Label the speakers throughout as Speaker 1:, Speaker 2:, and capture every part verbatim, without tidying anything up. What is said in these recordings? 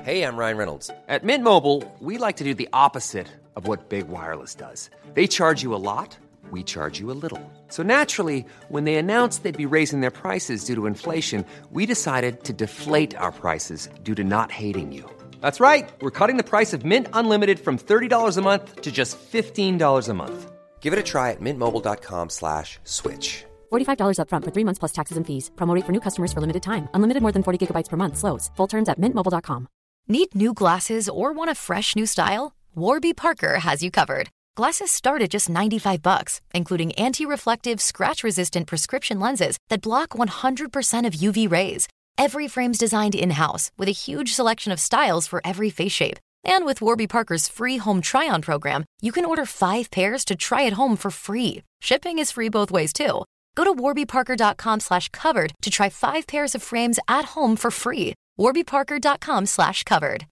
Speaker 1: Hey, I'm Ryan Reynolds.
Speaker 2: At Mint Mobile, we like to do the opposite of what Big Wireless does. They charge you a lot, we charge you a little. So naturally, when they announced they'd be raising their prices due to inflation, we decided to deflate our prices due to not hating you. That's right. We're cutting the price of Mint Unlimited from thirty dollars a month to just fifteen dollars a month.
Speaker 1: Give it a try at mintmobile.com slash switch.
Speaker 3: forty-five dollars up front for three months plus taxes and fees. Promo rate for new customers for limited time. Unlimited more than forty gigabytes per month. Slows full terms at mint mobile dot com.
Speaker 4: Need new glasses or want a fresh new style? Warby Parker has you covered. Glasses start at just ninety-five bucks, including anti-reflective, scratch-resistant prescription lenses that block one hundred percent of U V rays. Every frame's designed in-house with a huge selection of styles for every face shape. And with Warby Parker's free home try-on program, you can order five pairs to try at home for free. Shipping is free both ways, too. Go to warbyparker.com slash covered to try five pairs of frames at home for free. warbyparker.com slash covered.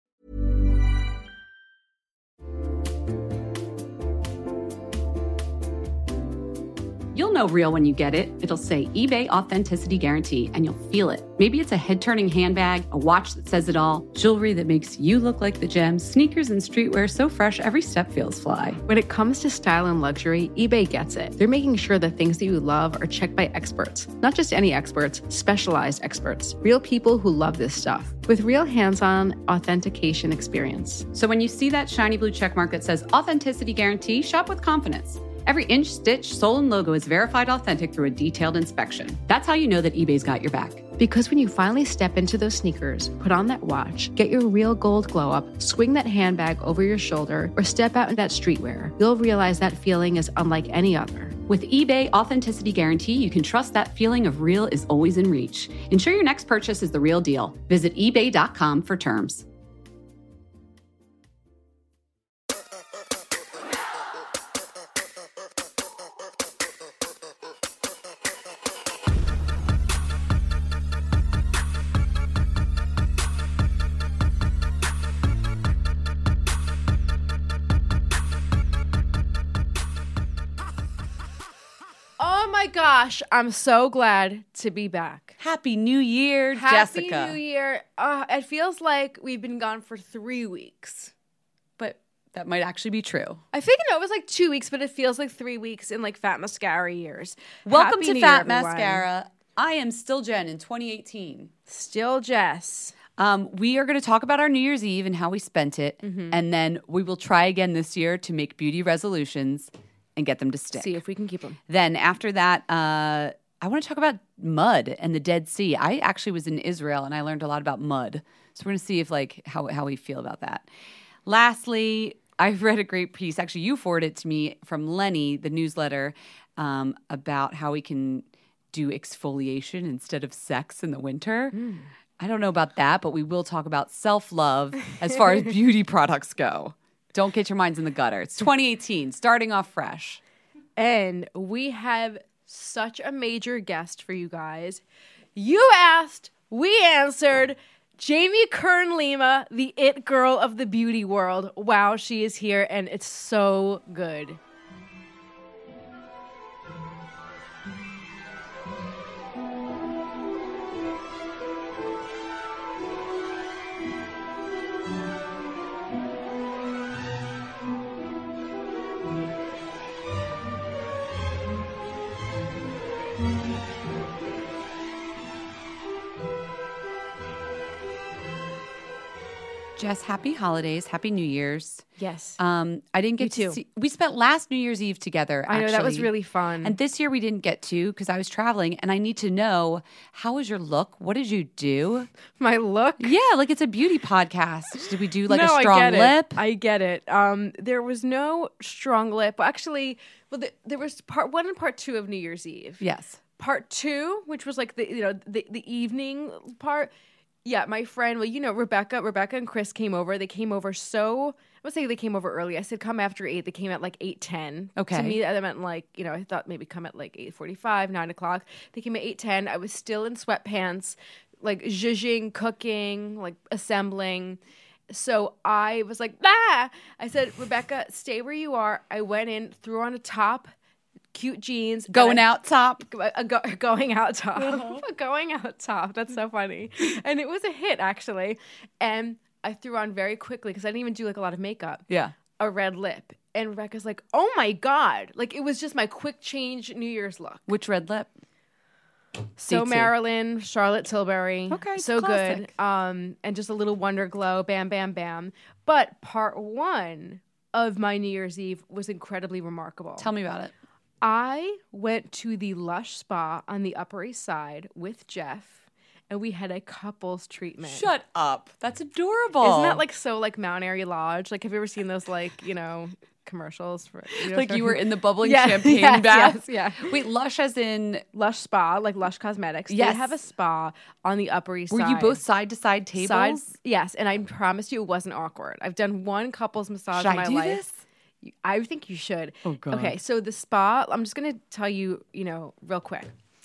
Speaker 5: You'll know real when you get it. It'll say eBay Authenticity Guarantee, and you'll feel it. Maybe it's a head-turning handbag, a watch that says it all, jewelry that makes you look like the gems, sneakers and streetwear so fresh every step feels fly.
Speaker 6: When it comes to style and luxury, eBay gets it. They're making sure the things that you love are checked by experts. Not just any experts, specialized experts. Real people who love this stuff. With real hands-on authentication experience.
Speaker 5: So when you see that shiny blue checkmark that says Authenticity Guarantee, shop with confidence. Every inch, stitch, sole, and logo is verified authentic through a detailed inspection. That's how you know that eBay's got your back.
Speaker 6: Because when you finally step into those sneakers, put on that watch, get your real gold glow up, swing that handbag over your shoulder, or step out in that streetwear, you'll realize that feeling is unlike any other.
Speaker 5: With eBay Authenticity Guarantee, you can trust that feeling of real is always in reach. Ensure your next purchase is the real deal. Visit ebay dot com for terms.
Speaker 6: Oh my gosh, I'm so glad to be back.
Speaker 5: Happy New Year,
Speaker 6: Happy
Speaker 5: Jessica.
Speaker 6: New Year. Uh, it feels like we've been gone for three weeks.
Speaker 5: But that might actually be true.
Speaker 6: I think no, it was like two weeks, but it feels like three weeks in like Fat Mascara years.
Speaker 5: Welcome
Speaker 6: Happy
Speaker 5: to
Speaker 6: New
Speaker 5: Fat
Speaker 6: Year, everyone.
Speaker 5: Mascara. I am still Jen in twenty eighteen.
Speaker 6: Still Jess.
Speaker 5: Um, we are going to talk about our New Year's Eve and how we spent it.
Speaker 6: Mm-hmm.
Speaker 5: And then we will try again this year to make beauty resolutions and get them to stick.
Speaker 6: See if we can keep them.
Speaker 5: Then after that, uh, I want to talk about mud and the Dead Sea. I actually was in Israel and I learned a lot about mud. So we're going to see if like how, how we feel about that. Lastly, I've read a great piece. Actually, you forwarded it to me from Lenny, the newsletter, um, about how we can do exfoliation instead of sex in the winter. Mm. I don't know about that, but we will talk about self-love as far as beauty products go. Don't get your minds in the gutter. It's twenty eighteen, starting off fresh.
Speaker 6: And we have such a major guest for you guys. You asked, we answered. Jamie Kern Lima, the it girl of the beauty world. Wow, she is here, and it's so good.
Speaker 5: Jess, happy holidays, happy New Year's.
Speaker 6: Yes.
Speaker 5: Um, I didn't get
Speaker 6: You
Speaker 5: to
Speaker 6: too.
Speaker 5: see. We spent last New Year's Eve together.
Speaker 6: I know,
Speaker 5: actually.
Speaker 6: that was really fun.
Speaker 5: And this year we didn't get to because I was traveling, and I need to know, how was your look? What did you do?
Speaker 6: My look?
Speaker 5: Yeah, like it's a beauty podcast. Did we do like
Speaker 6: no,
Speaker 5: a strong
Speaker 6: I get
Speaker 5: lip?
Speaker 6: It. I get it. Um, there was no strong lip. Well, actually, well, the, there was part one and part two of New Year's Eve.
Speaker 5: Yes.
Speaker 6: Part two, which was like the you know the the evening part. Yeah, my friend, well, you know, Rebecca, Rebecca and Chris came over. They came over so, I would say they came over early. I said come after eight. They came at like eight ten.
Speaker 5: Okay.
Speaker 6: To me, that meant like, you know, I thought maybe come at like eight forty-five, nine o'clock. They came at eight ten. I was still in sweatpants, like zhuzhing, cooking, like assembling. So I was like, ah! I said, Rebecca, stay where you are. I went in, threw on a top, cute jeans.
Speaker 5: Going
Speaker 6: I,
Speaker 5: out top.
Speaker 6: Uh, go, going out top. Uh-huh. Going out top. That's so funny. And it was a hit, actually. And I threw on very quickly because I didn't even do like a lot of makeup.
Speaker 5: Yeah.
Speaker 6: A red lip. And Rebecca's like, oh my God. Like it was just my quick change New Year's look.
Speaker 5: Which red lip?
Speaker 6: So
Speaker 5: D T.
Speaker 6: Marilyn, Charlotte Tilbury.
Speaker 5: Okay, it's
Speaker 6: so
Speaker 5: classic.
Speaker 6: good. Um, and just a little Wonder Glow, bam, bam, bam. But part one of my New Year's Eve was incredibly remarkable.
Speaker 5: Tell me about it.
Speaker 6: I went to the Lush Spa on the Upper East Side with Jeff, and we had a couples treatment.
Speaker 5: Shut up. That's adorable.
Speaker 6: Isn't that like so like Mount Airy Lodge? Like, have you ever seen those like, you know, commercials for you know,
Speaker 5: like you were in the bubbling
Speaker 6: Yeah,
Speaker 5: champagne
Speaker 6: yes,
Speaker 5: bath?
Speaker 6: yes, yeah.
Speaker 5: Wait, Lush as in,
Speaker 6: Lush Spa, like Lush Cosmetics.
Speaker 5: Yes.
Speaker 6: They have a spa on the Upper East
Speaker 5: were
Speaker 6: Side.
Speaker 5: you both side to side tables?
Speaker 6: Sides? Yes, and I promise you it wasn't awkward. I've done one couples massage
Speaker 5: Should
Speaker 6: in my
Speaker 5: I do
Speaker 6: life.
Speaker 5: this?
Speaker 6: I think you should.
Speaker 5: Oh, God.
Speaker 6: Okay, so the spa, I'm just going to tell you, you know, real quick.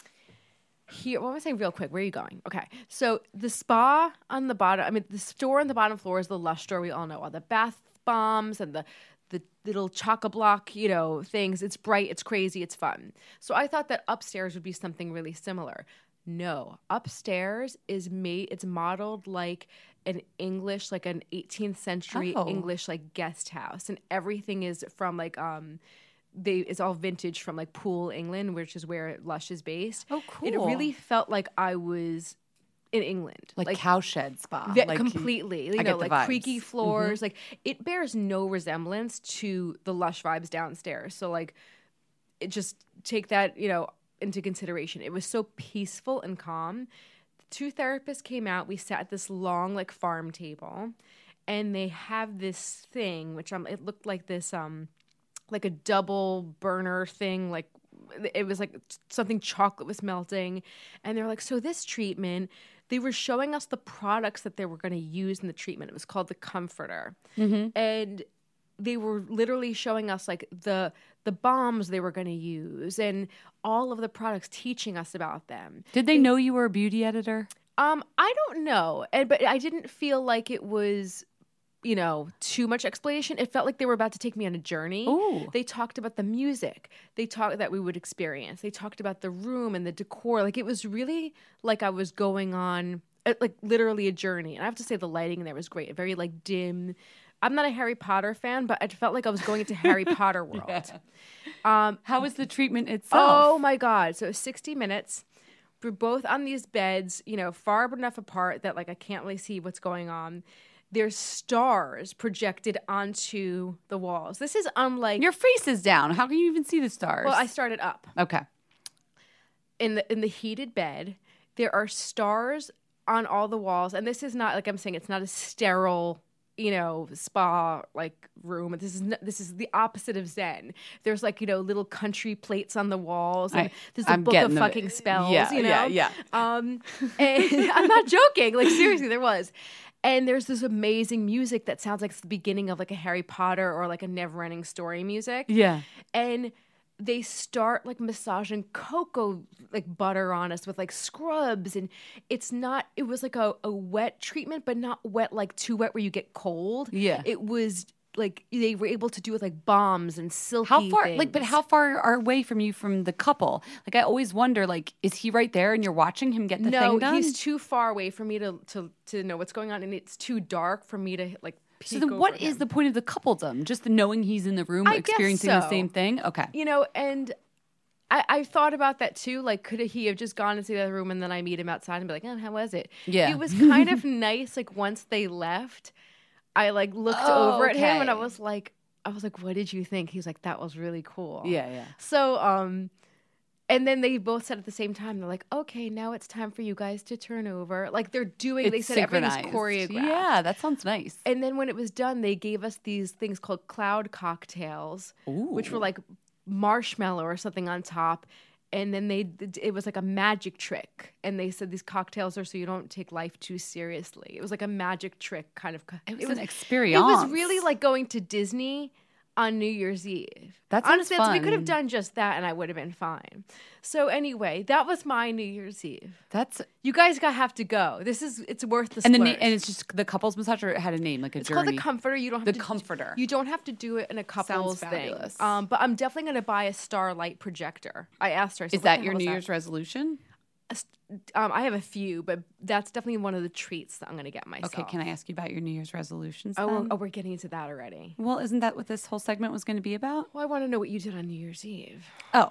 Speaker 6: Here, what was I say real quick? Where are you going? Okay, so the spa on the bottom, I mean, the store on the bottom floor is the Lush store. We all know all the bath bombs and the the little chock-a-block, you know, things. It's bright, it's crazy, it's fun. So I thought that upstairs would be something really similar. No, upstairs is made, it's modeled like an English, like an eighteenth century
Speaker 5: Oh.
Speaker 6: English, like guest house. And everything is from like, um, they, it's all vintage from like Poole, England, which is where Lush is based.
Speaker 5: Oh,
Speaker 6: It
Speaker 5: cool.
Speaker 6: really felt like I was in England.
Speaker 5: Like, cowshed spa.
Speaker 6: Yeah,
Speaker 5: like
Speaker 6: completely. You
Speaker 5: I
Speaker 6: know,
Speaker 5: get the
Speaker 6: like
Speaker 5: vibes.
Speaker 6: creaky floors. Like it bears no resemblance to the Lush vibes downstairs. So like, it just take that, you know, into consideration. It was so peaceful and calm. The two therapists came out. We sat at this long like farm table, and they have this thing which um it looked like this um like a double burner thing, like it was like something chocolate was melting, and they're like, so this treatment, they were showing us the products that they were going to use in the treatment. It was called the Comforter, and they were literally showing us like the the bombs they were going to use and all of the products, teaching us about them.
Speaker 5: Did they know you were a beauty editor?
Speaker 6: Um, I don't know, and but I didn't feel like it was, you know, too much explanation. It felt like they were about to take me on a journey.
Speaker 5: Ooh.
Speaker 6: They talked about the music. They talked that we would experience. They talked about the room and the decor. Like it was really like I was going on uh, like literally a journey. And I have to say the lighting in there was great. Very like dim. I'm not a Harry Potter fan, but I felt like I was going into Harry Potter world.
Speaker 5: Yeah.
Speaker 6: Um,
Speaker 5: How was the treatment itself?
Speaker 6: Oh my God. So sixty minutes. We're both on these beds, you know, far enough apart that like I can't really see what's going on. There's stars projected onto the walls. This is unlike
Speaker 5: Your face is down. How can you even see the stars?
Speaker 6: well, I started up.
Speaker 5: Okay.
Speaker 6: In the in the heated bed, there are stars on all the walls. And this is not like I'm saying it's not a sterile, you know, spa like room. This is n- this is the opposite of Zen. There's like, you know, little country plates on the walls, and
Speaker 5: I-
Speaker 6: there's a
Speaker 5: I'm
Speaker 6: book
Speaker 5: getting
Speaker 6: of
Speaker 5: the-
Speaker 6: fucking spells.
Speaker 5: yeah,
Speaker 6: you know,
Speaker 5: yeah, yeah.
Speaker 6: Um, and I'm not joking. Like seriously, there was. And there's this amazing music that sounds like it's the beginning of like a Harry Potter or like a never-ending story music.
Speaker 5: Yeah.
Speaker 6: And they start like massaging cocoa like butter on us with like scrubs, and it's not it was like a, a wet treatment, but not wet like too wet where you get cold.
Speaker 5: Yeah.
Speaker 6: It was like they were able to do with like bombs and silky
Speaker 5: How far,
Speaker 6: things.
Speaker 5: like, but how far are away from you from the couple? Like, I always wonder, like, is he right there and you're watching him get the
Speaker 6: no,
Speaker 5: thing done?
Speaker 6: he's too far away for me to, to to know what's going on, and it's too dark for me to like peek
Speaker 5: So then
Speaker 6: over
Speaker 5: what
Speaker 6: him.
Speaker 5: is the point of the coupledom? Just the knowing he's in the room
Speaker 6: I guess
Speaker 5: experiencing the
Speaker 6: so.
Speaker 5: same thing? Okay.
Speaker 6: You know, and I, I thought about that too. Like, could he have just gone into the other room and then I meet him outside and be like, oh, how was it?
Speaker 5: Yeah.
Speaker 6: It was kind of nice. Like, once they left, I like looked
Speaker 5: Oh,
Speaker 6: over at him and I
Speaker 5: okay.
Speaker 6: was like, I was like, what did you think? He's like, that was really cool.
Speaker 5: Yeah, yeah.
Speaker 6: So, um, and then they both said at the same time, they're like, okay, now it's time for you guys to turn over. Like, they're doing, they
Speaker 5: It's
Speaker 6: said everything's
Speaker 5: synchronized.
Speaker 6: choreographed.
Speaker 5: Yeah, that sounds nice.
Speaker 6: And then when it was done, they gave us these things called cloud cocktails, which were like marshmallow or something on top. And then they, it was like a magic trick. And they said these cocktails are so you don't take life too seriously. It was like a magic trick kind of.
Speaker 5: It was an experience.
Speaker 6: It was really like going to Disney on New Year's Eve.
Speaker 5: That sounds
Speaker 6: Honestly, that's- we could have
Speaker 5: fun.
Speaker 6: done just that and I would have been fine. So anyway, that was my New Year's Eve.
Speaker 5: That's
Speaker 6: You guys got have to go. This is, it's worth the
Speaker 5: and the
Speaker 6: splurge.
Speaker 5: na- and it's just the couples massage or it had a name like a
Speaker 6: It's
Speaker 5: journey.
Speaker 6: called the Comforter. You don't have
Speaker 5: The
Speaker 6: to,
Speaker 5: Comforter.
Speaker 6: You don't have to do it in a couples thing.
Speaker 5: fabulous.
Speaker 6: Um, but I'm definitely going to buy a Starlight projector. I asked her. I said,
Speaker 5: Is
Speaker 6: "What
Speaker 5: that
Speaker 6: the
Speaker 5: your
Speaker 6: hell
Speaker 5: New
Speaker 6: that?"
Speaker 5: Year's resolution?
Speaker 6: Um, I have a few, but that's definitely one of the treats that I'm going to get myself.
Speaker 5: Okay, can I ask you about your New Year's resolutions?
Speaker 6: Oh, we're,
Speaker 5: then?
Speaker 6: oh, we're getting into that already.
Speaker 5: Well, isn't that what this whole segment was going to be about?
Speaker 6: Well, I want to know what you did on New Year's Eve.
Speaker 5: Oh,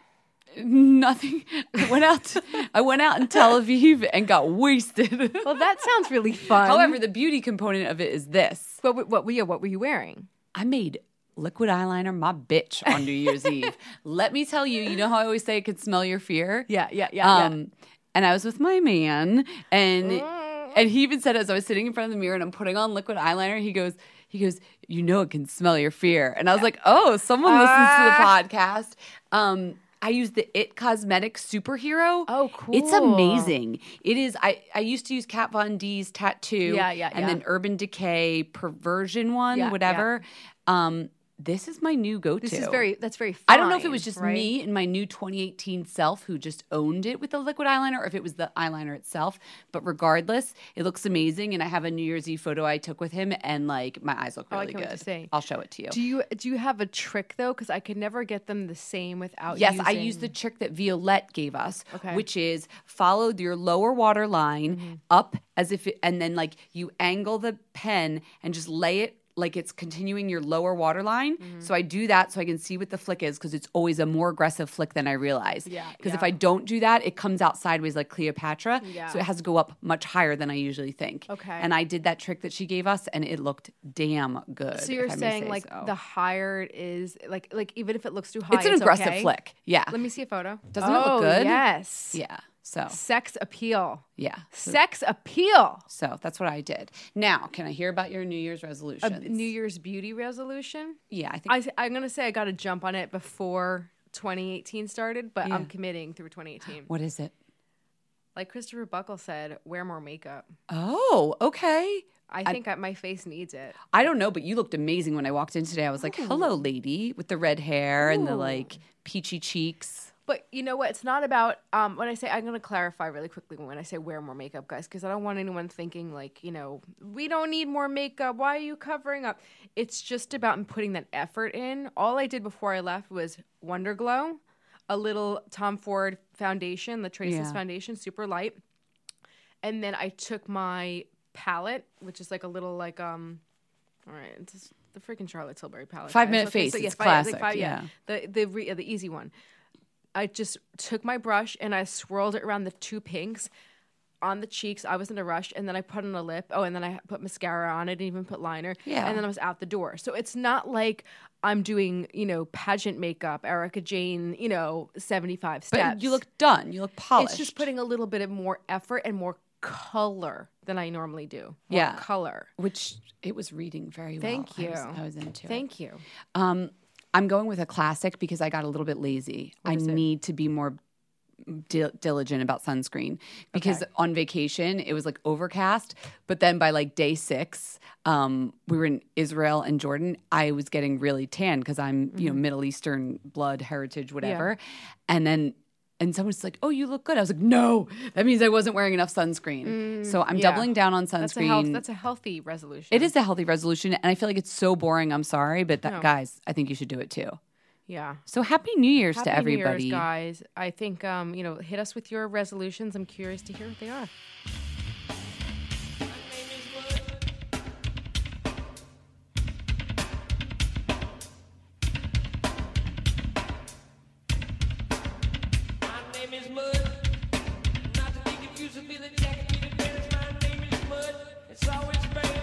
Speaker 5: nothing. I went out. To, I went out in Tel Aviv and got wasted.
Speaker 6: Well, that sounds really fun.
Speaker 5: However, the beauty component of it is this:
Speaker 6: what what what, yeah, what were you wearing?
Speaker 5: I made liquid eyeliner my bitch on New Year's Eve. Let me tell you, you know how I always say it could smell your fear?
Speaker 6: Yeah, yeah, yeah.
Speaker 5: Um,
Speaker 6: yeah.
Speaker 5: And I was with my man, and
Speaker 6: Mm.
Speaker 5: and he even said as I was sitting in front of the mirror and I'm putting on liquid eyeliner, he goes, he goes, you know it can smell your fear. And I was like, oh, someone listens to the podcast. Um, I use the It Cosmetics Superhero.
Speaker 6: Oh, cool.
Speaker 5: It's amazing. It is. I, I used to use Kat Von D's Tattoo.
Speaker 6: Yeah, yeah,
Speaker 5: And
Speaker 6: yeah.
Speaker 5: then Urban Decay Perversion one,
Speaker 6: Yeah,
Speaker 5: whatever. Um, this is my new go-to.
Speaker 6: This is very, that's very fine.
Speaker 5: I don't know if it was just
Speaker 6: right?
Speaker 5: me and my new twenty eighteen self who just owned it with the liquid eyeliner or if it was the eyeliner itself. But regardless, it looks amazing. And I have a New Year's Eve photo I took with him and like my eyes look
Speaker 6: Oh, I
Speaker 5: really
Speaker 6: can't wait
Speaker 5: good.
Speaker 6: to see.
Speaker 5: I'll show it to you.
Speaker 6: Do you do you have a trick though? Because I could never get them the same without.
Speaker 5: Yes,
Speaker 6: using...
Speaker 5: I use the trick that Violette gave us,
Speaker 6: Okay.
Speaker 5: which is follow your lower water line
Speaker 6: Mm-hmm.
Speaker 5: up as if, it, and then like you angle the pen and just lay it like it's continuing your lower water line.
Speaker 6: Mm-hmm.
Speaker 5: So I do that so I can see what the flick is because it's always a more aggressive flick than I realize.
Speaker 6: Yeah,
Speaker 5: Because if
Speaker 6: yeah.
Speaker 5: I don't do that, it comes out sideways like Cleopatra.
Speaker 6: Yeah.
Speaker 5: So it has to go up much higher than I usually think.
Speaker 6: Okay.
Speaker 5: And I did that trick that she gave us and it looked damn good.
Speaker 6: So you're
Speaker 5: if I may
Speaker 6: saying
Speaker 5: say
Speaker 6: like
Speaker 5: so.
Speaker 6: the higher it is, like like even if it looks too high,
Speaker 5: It's an aggressive
Speaker 6: okay?
Speaker 5: flick. Yeah.
Speaker 6: Let me see a photo.
Speaker 5: Doesn't it look
Speaker 6: Oh,
Speaker 5: good?
Speaker 6: Yes.
Speaker 5: Yeah. So
Speaker 6: Sex appeal.
Speaker 5: yeah.
Speaker 6: Sex appeal.
Speaker 5: So that's what I did. Now, can I hear about your New Year's
Speaker 6: A
Speaker 5: resolutions?
Speaker 6: New Year's beauty resolution.
Speaker 5: Yeah, I think.
Speaker 6: I, I'm gonna say I got to jump on it before twenty eighteen started, but
Speaker 5: Yeah.
Speaker 6: I'm committing through twenty eighteen.
Speaker 5: What is it?
Speaker 6: Like Christopher Buckle said, wear more makeup.
Speaker 5: Oh, okay.
Speaker 6: I think I, my face needs it.
Speaker 5: I don't know, but you looked amazing when I walked in today. I was like, "Hello, lady," with the red hair and the
Speaker 6: Ooh.
Speaker 5: like peachy cheeks.
Speaker 6: But you know what? It's not about um, when I say I'm going to clarify really quickly when I say wear more makeup, guys, because I don't want anyone thinking like, you know, we don't need more makeup. Why are you covering up? It's just about putting that effort in. All I did before I left was Wonder Glow, a little Tom Ford foundation, the Traces
Speaker 5: Yeah.
Speaker 6: foundation, super light, and then I took my palette, which is like a little like um, all right, it's just the freaking Charlotte Tilbury palette.
Speaker 5: Five
Speaker 6: guys.
Speaker 5: Minute
Speaker 6: Okay,
Speaker 5: Face,
Speaker 6: so, yeah,
Speaker 5: it's
Speaker 6: five- like
Speaker 5: classic,
Speaker 6: five-
Speaker 5: yeah.
Speaker 6: the the re, the easy one. I just took my brush and I swirled it around the two pinks on the cheeks. I was in a rush, and then I put on a lip. Oh, and then I put mascara on it, and even put liner.
Speaker 5: Yeah.
Speaker 6: And then I was out the door. So it's not like I'm doing, you know, pageant makeup, Erica Jane, you know, seventy-five
Speaker 5: But
Speaker 6: steps.
Speaker 5: you look done. You look polished.
Speaker 6: It's just putting a little bit of more effort and more color than I normally do. More
Speaker 5: Yeah.
Speaker 6: color.
Speaker 5: which it was reading very
Speaker 6: Thank
Speaker 5: well.
Speaker 6: you.
Speaker 5: I was, I was into it.
Speaker 6: Thank you.
Speaker 5: Um, I'm going with a classic because I got a little bit lazy. I
Speaker 6: is it?
Speaker 5: need to be more di- diligent about sunscreen because
Speaker 6: Okay.
Speaker 5: on vacation it was like overcast, but then by like day six, um, we were in Israel and Jordan. I was getting really tan because I'm you know Middle Eastern blood heritage, whatever, and then. And someone's like, "Oh, you look good." I was like, "No, that means I wasn't wearing enough sunscreen." so I'm
Speaker 6: yeah.
Speaker 5: doubling down on
Speaker 6: That's a, health,
Speaker 5: sunscreen.
Speaker 6: that's a healthy resolution.
Speaker 5: It is a healthy resolution, and I feel like it's so boring. I'm sorry, but that,
Speaker 6: No.
Speaker 5: guys, I think you should do it too.
Speaker 6: Yeah.
Speaker 5: So happy New Year's
Speaker 6: Happy
Speaker 5: to everybody.
Speaker 6: New Year's, guys. I think, um, you know, hit us with your resolutions. I'm curious to hear what they are.
Speaker 7: My name is Mud. Not to be confused with Billy Jack and Peter Dennis. My name is Mud. It's always rain.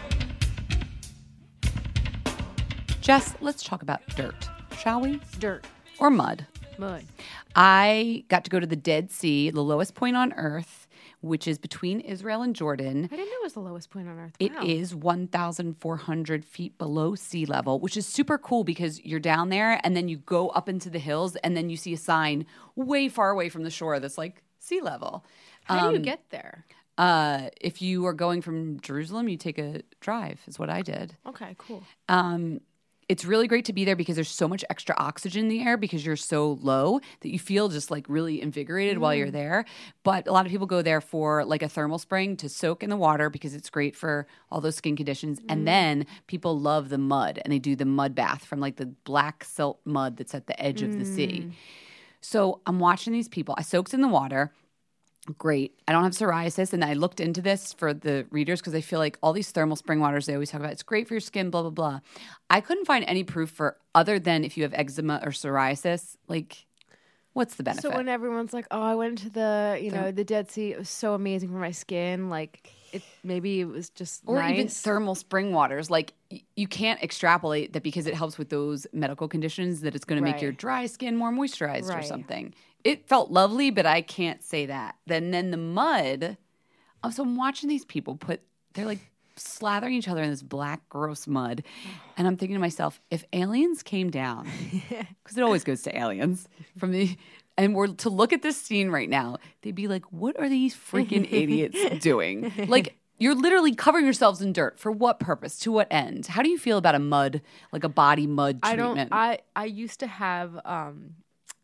Speaker 5: Jess, let's talk about dirt, shall we?
Speaker 6: Dirt,
Speaker 5: Or mud.
Speaker 6: mud.
Speaker 5: I got to go to the Dead Sea, the lowest point on Earth, which is between Israel and Jordan.
Speaker 6: I didn't know it was the lowest point on Earth.
Speaker 5: It
Speaker 6: Wow.
Speaker 5: is one thousand four hundred feet below sea level, which is super cool because you're down there and then you go up into the hills and then you see a sign way far away from the shore that's like sea level.
Speaker 6: How do you
Speaker 5: Um,
Speaker 6: get there?
Speaker 5: Uh, if you are going from Jerusalem, you take a drive, is what I did.
Speaker 6: Okay, cool.
Speaker 5: Um, it's really great to be there because there's so much extra oxygen in the air because you're so low that you feel just like really invigorated while you're there. But a lot of people go there for like a thermal spring to soak in the water because it's great for all those skin conditions. And then people love the mud and they do the mud bath from like the black silt mud that's at the edge of the sea. So I'm watching these people. I soaked in the water. Great. I don't have psoriasis, and I looked into this for the readers because I feel like all these thermal spring waters they always talk about, it's great for your skin, blah, blah, blah. I couldn't find any proof for other than if you have eczema or psoriasis, like what's the benefit?
Speaker 6: So when everyone's like, "Oh, I went to the, you know, the Dead Sea. It was so amazing for my skin." Like, it maybe it was just
Speaker 5: or
Speaker 6: nice.
Speaker 5: even thermal spring waters, like y- you can't extrapolate that because it helps with those medical conditions that it's going to make
Speaker 6: Right.
Speaker 5: your dry skin more moisturized or
Speaker 6: Right.
Speaker 5: something. It felt lovely, but I can't say that. Then, then the mud. Oh, so I'm watching these people put. They're like slathering each other in this black, gross mud, and I'm thinking to myself, if aliens came down, because it always goes to aliens from the. And we're to look at this scene right now, they'd be like, what are these freaking idiots doing? Like, you're literally covering yourselves in dirt. For what purpose? To what end? How do you feel about a mud, like a body mud
Speaker 6: I
Speaker 5: treatment?
Speaker 6: don't. I I used to have um,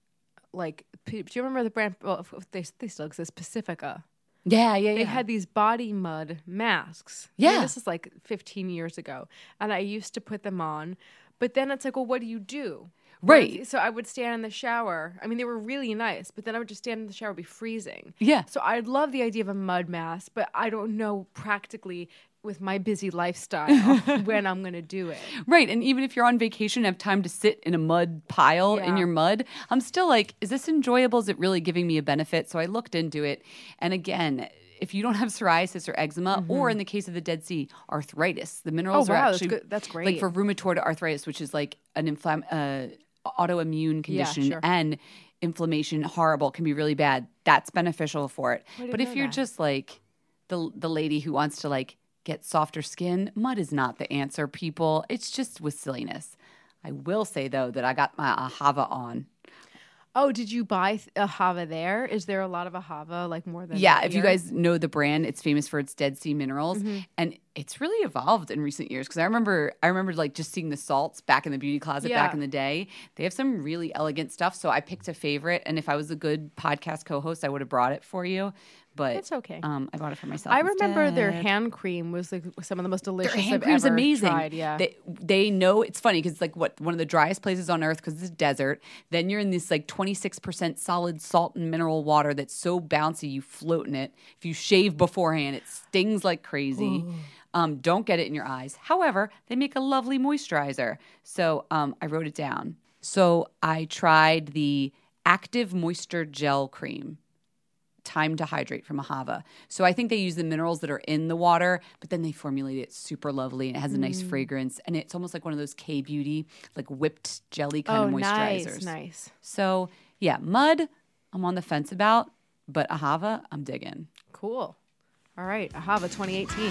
Speaker 6: like, p- do you remember the brand? Well, if they they still exist. Pacifica.
Speaker 5: yeah, yeah, yeah.
Speaker 6: They had these body mud masks. I
Speaker 5: Yeah.
Speaker 6: mean, this is like fifteen years ago, and I used to put them on. But then it's like, well, what do you do?
Speaker 5: Right.
Speaker 6: So I would stand in the shower. I mean, they were really nice, but then I would just stand in the shower, be freezing.
Speaker 5: Yeah.
Speaker 6: So I love the idea of a mud mask, but I don't know practically with my busy lifestyle when I'm going to do it.
Speaker 5: Right. And even if you're on vacation and have time to sit in a mud pile in
Speaker 6: Yeah.
Speaker 5: your mud, I'm still like, is this enjoyable? Is it really giving me a benefit? So I looked into it. And again, if you don't have psoriasis or eczema, or in the case of the Dead Sea, arthritis, the minerals
Speaker 6: Oh,
Speaker 5: are
Speaker 6: wow, that's
Speaker 5: actually
Speaker 6: good. That's
Speaker 5: like
Speaker 6: great.
Speaker 5: for rheumatoid arthritis, which is like an inflam- uh, autoimmune condition
Speaker 6: sure.
Speaker 5: and inflammation, horrible, can be really bad. That's beneficial for it.
Speaker 6: didn't
Speaker 5: But if
Speaker 6: know
Speaker 5: you're
Speaker 6: that.
Speaker 5: just like the the lady who wants to like get softer skin, mud is not the answer, people. It's just with silliness. I will say though that I got my Ahava on.
Speaker 6: Oh, did you buy th- Ahava there? Is there a lot of Ahava, like more than
Speaker 5: Yeah, if you
Speaker 6: here?
Speaker 5: guys know the brand, it's famous for its Dead Sea minerals,
Speaker 6: Mm-hmm.
Speaker 5: and it's really evolved in recent years. Because I remember, I remember like just seeing the salts back in the beauty closet
Speaker 6: Yeah.
Speaker 5: back in the day. They have some really elegant stuff. So I picked a favorite, and if I was a good podcast co-host, I would have brought it for you. But
Speaker 6: That's okay.
Speaker 5: Um, I bought it for myself.
Speaker 6: I remember their
Speaker 5: instead.
Speaker 6: hand cream was like some of the most delicious
Speaker 5: Their hand
Speaker 6: I've
Speaker 5: cream's
Speaker 6: ever
Speaker 5: amazing.
Speaker 6: tried. Yeah.
Speaker 5: They, they know it's funny because it's like what one of the driest places on earth because it's desert. Then you're in this like twenty-six percent solid salt and mineral water that's so bouncy you float in it. If you shave beforehand, it stings like crazy. Um, don't get it in your eyes. However, they make a lovely moisturizer. So um, I wrote it down. So I tried the Active Moisture Gel Cream. Time to hydrate from Ahava. So I think they use the minerals that are in the water, but then they formulate it super lovely and it has a nice fragrance. And it's almost like one of those K-Beauty, like whipped jelly kind
Speaker 6: oh,
Speaker 5: of moisturizers.
Speaker 6: nice, nice.
Speaker 5: So yeah, mud, I'm on the fence about, but Ahava, I'm digging.
Speaker 6: Cool. All right, Ahava twenty eighteen.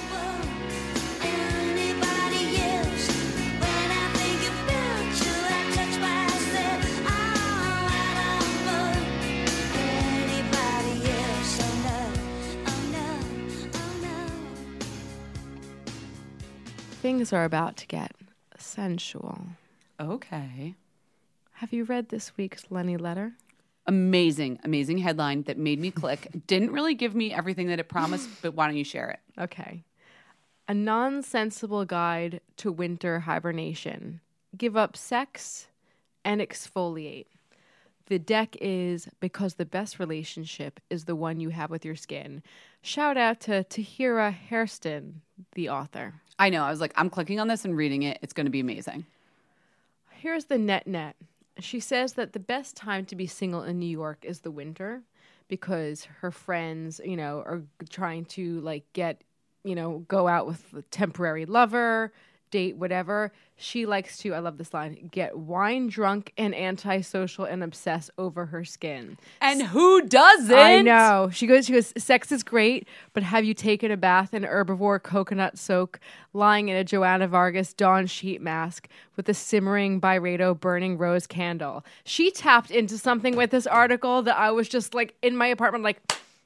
Speaker 6: Things are about to get sensual.
Speaker 5: Okay.
Speaker 6: Have you read this week's Lenny letter?
Speaker 5: Amazing, amazing headline that made me click. Didn't really give me everything that it promised, but why don't you share it?
Speaker 6: Okay. A nonsensible guide to winter hibernation. Give up sex and exfoliate. The deck is because the best relationship is the one you have with your skin. Shout out to Tahira Hairston, the author.
Speaker 5: I know. I was like, I'm clicking on this and reading it. It's going to be amazing.
Speaker 6: Here's the net net. She says that the best time to be single in New York is the winter because her friends, you know, are trying to like get, you know, go out with a temporary lover, date, whatever. She likes to, I love this line, get wine drunk and antisocial and obsess over her skin.
Speaker 5: And who doesn't?
Speaker 6: I know. She goes, she goes, sex is great, but have you taken a bath in herbivore coconut soak, lying in a Joanna Vargas Dawn sheet mask with a simmering Byredo burning rose candle? She tapped into something with this article that I was just like in my apartment, like,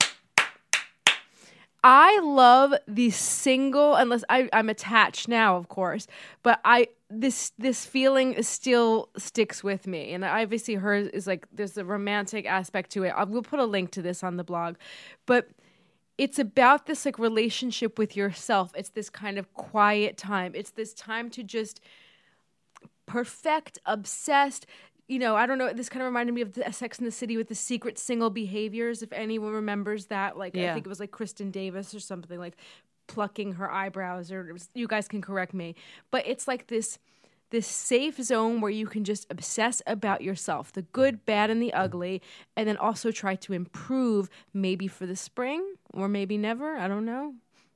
Speaker 6: I love the single, unless I, I'm attached now, of course, but I this this feeling is still sticks with me. And obviously hers is like, there's a romantic aspect to it. I will put a link to this on the blog. But it's about this like relationship with yourself. It's this kind of quiet time. It's this time to just perfect, obsessed, you know, I don't know. This kind of reminded me of the Sex and the City with the secret single behaviors. If anyone remembers that, like
Speaker 5: Yeah.
Speaker 6: I think it was like Kristen Davis or something, like plucking her eyebrows. Or it was, you guys can correct me, but it's like this this safe zone where you can just obsess about yourself, the good, bad, and the ugly, and then also try to improve. Maybe for the spring, or maybe never. I don't know.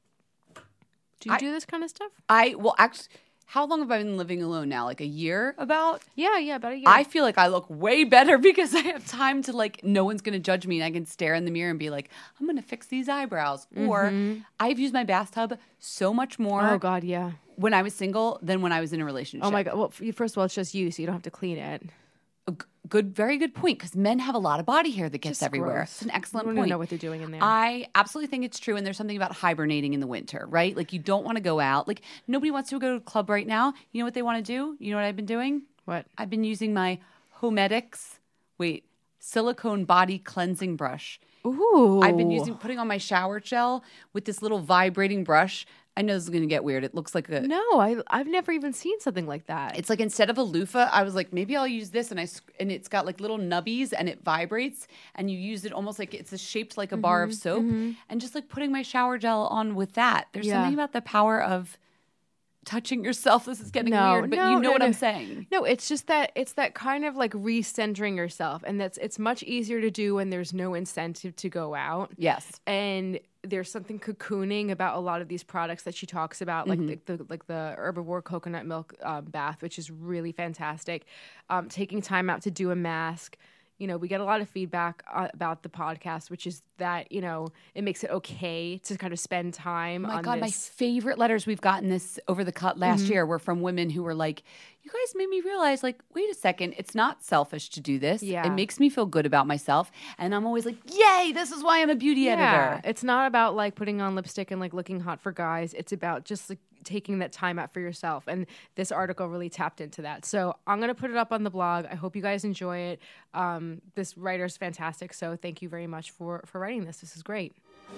Speaker 6: Do you
Speaker 5: I-
Speaker 6: do this kind of stuff?
Speaker 5: I well, actually, how long have I been living alone now? Like a year, about.
Speaker 6: Yeah, yeah, about a year.
Speaker 5: I feel like I look way better because I have time to, like, no one's going to judge me and I can stare in the mirror and be like, I'm going to fix these eyebrows. Or I've used my bathtub so much more
Speaker 6: oh God, yeah.
Speaker 5: when I was single than when I was in a relationship.
Speaker 6: Oh my God. Well, f- first of all, it's just you, so you don't have to clean it.
Speaker 5: A g- Good, very good point, because men have a lot of body hair that gets
Speaker 6: Just
Speaker 5: everywhere.
Speaker 6: gross.
Speaker 5: It's an excellent
Speaker 6: I don't
Speaker 5: point.
Speaker 6: even know what they're doing in there.
Speaker 5: I absolutely think it's true, and there's something about hibernating in the winter, right? Like, you don't want to go out. Like, nobody wants to go to a club right now. You know what they want to do? You know what I've been doing?
Speaker 6: What?
Speaker 5: I've been using my Homedics, wait, silicone body cleansing brush.
Speaker 6: Ooh.
Speaker 5: I've been using, putting on my shower gel with this little vibrating brush. I know this is going to get weird. It looks like a,
Speaker 6: No, I I've never even seen something like that.
Speaker 5: it's like instead of a loofah, I was like, maybe I'll use this, and I sc- and it's got like little nubbies, and it vibrates, and you use it almost like it's shaped like a bar of soap, and just like putting my shower gel on with that. There's
Speaker 6: Yeah.
Speaker 5: something about the power of touching yourself. This is getting
Speaker 6: No,
Speaker 5: weird, but
Speaker 6: no,
Speaker 5: you know
Speaker 6: no,
Speaker 5: what
Speaker 6: no.
Speaker 5: I'm saying.
Speaker 6: No, it's just that it's that kind of like recentering yourself, and that's it's much easier to do when there's no incentive to go out.
Speaker 5: Yes.
Speaker 6: And there's something cocooning about a lot of these products that she talks about, like the, the like the Herbivore coconut milk um, bath, which is really fantastic. Um, taking time out to do a mask. You know, we get a lot of feedback uh, about the podcast, which is that, you know, it makes it okay to kind of spend time
Speaker 5: Oh my
Speaker 6: on
Speaker 5: God, my
Speaker 6: this.
Speaker 5: favorite letters we've gotten this over the cut last year were from women who were like, you guys made me realize, like, wait a second, it's not selfish to do this.
Speaker 6: Yeah.
Speaker 5: It makes me feel good about myself. And I'm always like, yay, this is why I'm a beauty
Speaker 6: Yeah,
Speaker 5: editor.
Speaker 6: it's not about like putting on lipstick and like looking hot for guys. It's about just like taking that time out for yourself. And this article really tapped into that. So I'm going to put it up on the blog. I hope you guys enjoy it. Um, this writer's fantastic. So thank you very much for, for writing this. This is great.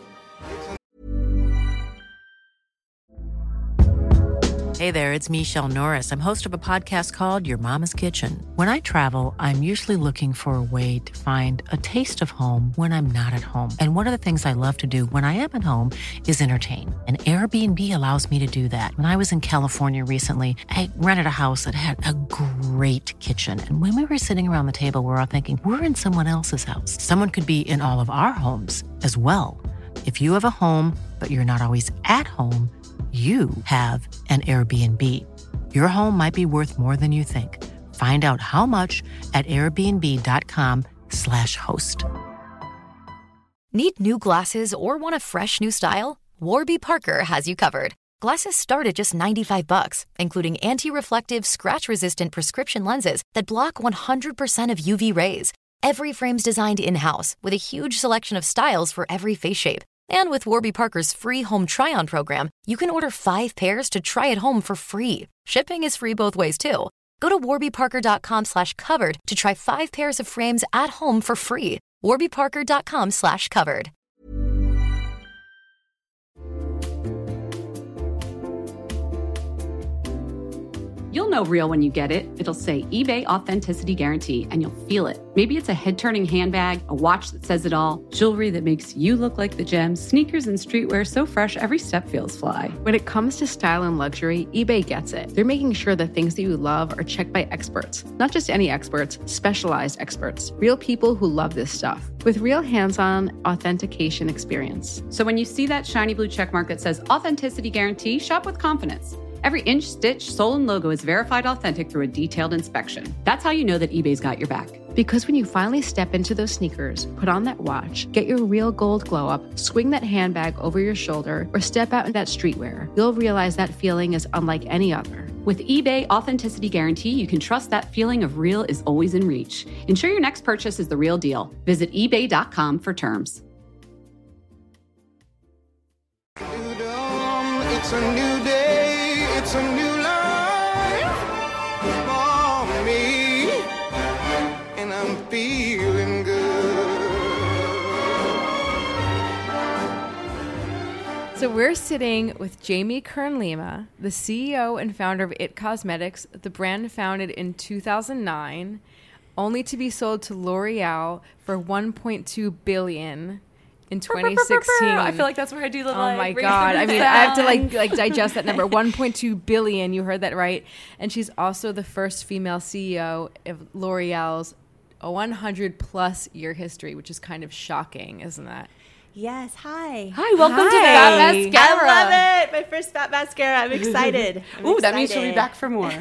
Speaker 8: Hey there, it's Michelle Norris. I'm host of a podcast called Your Mama's Kitchen. When I travel, I'm usually looking for a way to find a taste of home when I'm not at home. And one of the things I love to do when I am at home is entertain. And Airbnb allows me to do that. When I was in California recently, I rented a house that had a great kitchen. And when we were sitting around the table, we were all thinking, we're in someone else's house. Someone could be in all of our homes as well. If you have a home, but you're not always at home, you have an Airbnb. Your home might be worth more than you think. Find out how much at airbnb.com slash host.
Speaker 4: Need new glasses or want a fresh new style? Warby Parker has you covered. Glasses start at just ninety-five bucks, including anti-reflective, scratch-resistant prescription lenses that block one hundred percent of U V rays. Every frame's designed in-house with a huge selection of styles for every face shape. And with Warby Parker's free home try-on program, you can order five pairs to try at home for free. Shipping is free both ways, too. Go to warbyparker.com slash covered to try five pairs of frames at home for free. warbyparker.com slash covered.
Speaker 9: You'll know real when you get it. It'll say eBay Authenticity Guarantee, and you'll feel it. Maybe it's a head-turning handbag, a watch that says it all, jewelry that makes you look like the gems, sneakers and streetwear so fresh every step feels fly.
Speaker 10: When it comes to style and luxury, eBay gets it. They're making sure the things that you love are checked by experts. Not just any experts, specialized experts. Real people who love this stuff. With real hands-on authentication experience.
Speaker 9: So when you see that shiny blue checkmark that says Authenticity Guarantee, shop with confidence. Every inch, stitch, sole, and logo is verified authentic through a detailed inspection. That's how you know that eBay's got your back.
Speaker 10: Because when you finally step into those sneakers, put on that watch, get your real gold glow up, swing that handbag over your shoulder, or step out in that streetwear, you'll realize that feeling is unlike any other.
Speaker 9: With eBay Authenticity Guarantee, you can trust that feeling of real is always in reach. Ensure your next purchase is the real deal. Visit ebay dot com for terms.
Speaker 7: It's a new day, it's a new life for me, and I'm feeling good.
Speaker 6: So we're sitting with Jamie Kern-Lima, the C E O and founder of It Cosmetics, the brand founded in two thousand nine. only to be sold to L'Oreal for one point two billion dollars in twenty sixteen.
Speaker 5: I feel like that's where I do the
Speaker 6: Oh
Speaker 5: like.
Speaker 6: my
Speaker 5: raise
Speaker 6: god!
Speaker 5: the
Speaker 6: I mean, I have to
Speaker 5: sound.
Speaker 6: like like digest that number. one point two billion. You heard that right. And she's also the first female C E O of L'Oreal's one hundred plus year history, which is kind of shocking, isn't that?
Speaker 11: Yes. Hi.
Speaker 5: Hi, welcome to
Speaker 6: Hi.
Speaker 5: Fat Mascara.
Speaker 11: I love it. My first Fat Mascara. I'm excited. I'm
Speaker 5: Ooh, that means she'll be
Speaker 11: excited.
Speaker 5: back for more.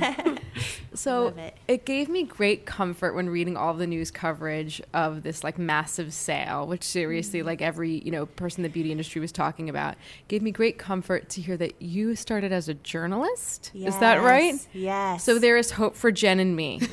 Speaker 6: So
Speaker 11: Love it.
Speaker 6: it gave me great comfort when reading all the news coverage of this like massive sale, which seriously, like every you know person in the beauty industry was talking about. Gave me great comfort to hear that you started as a journalist. Is that right?
Speaker 11: Yes, Yes.
Speaker 6: So there is hope for Jen and me,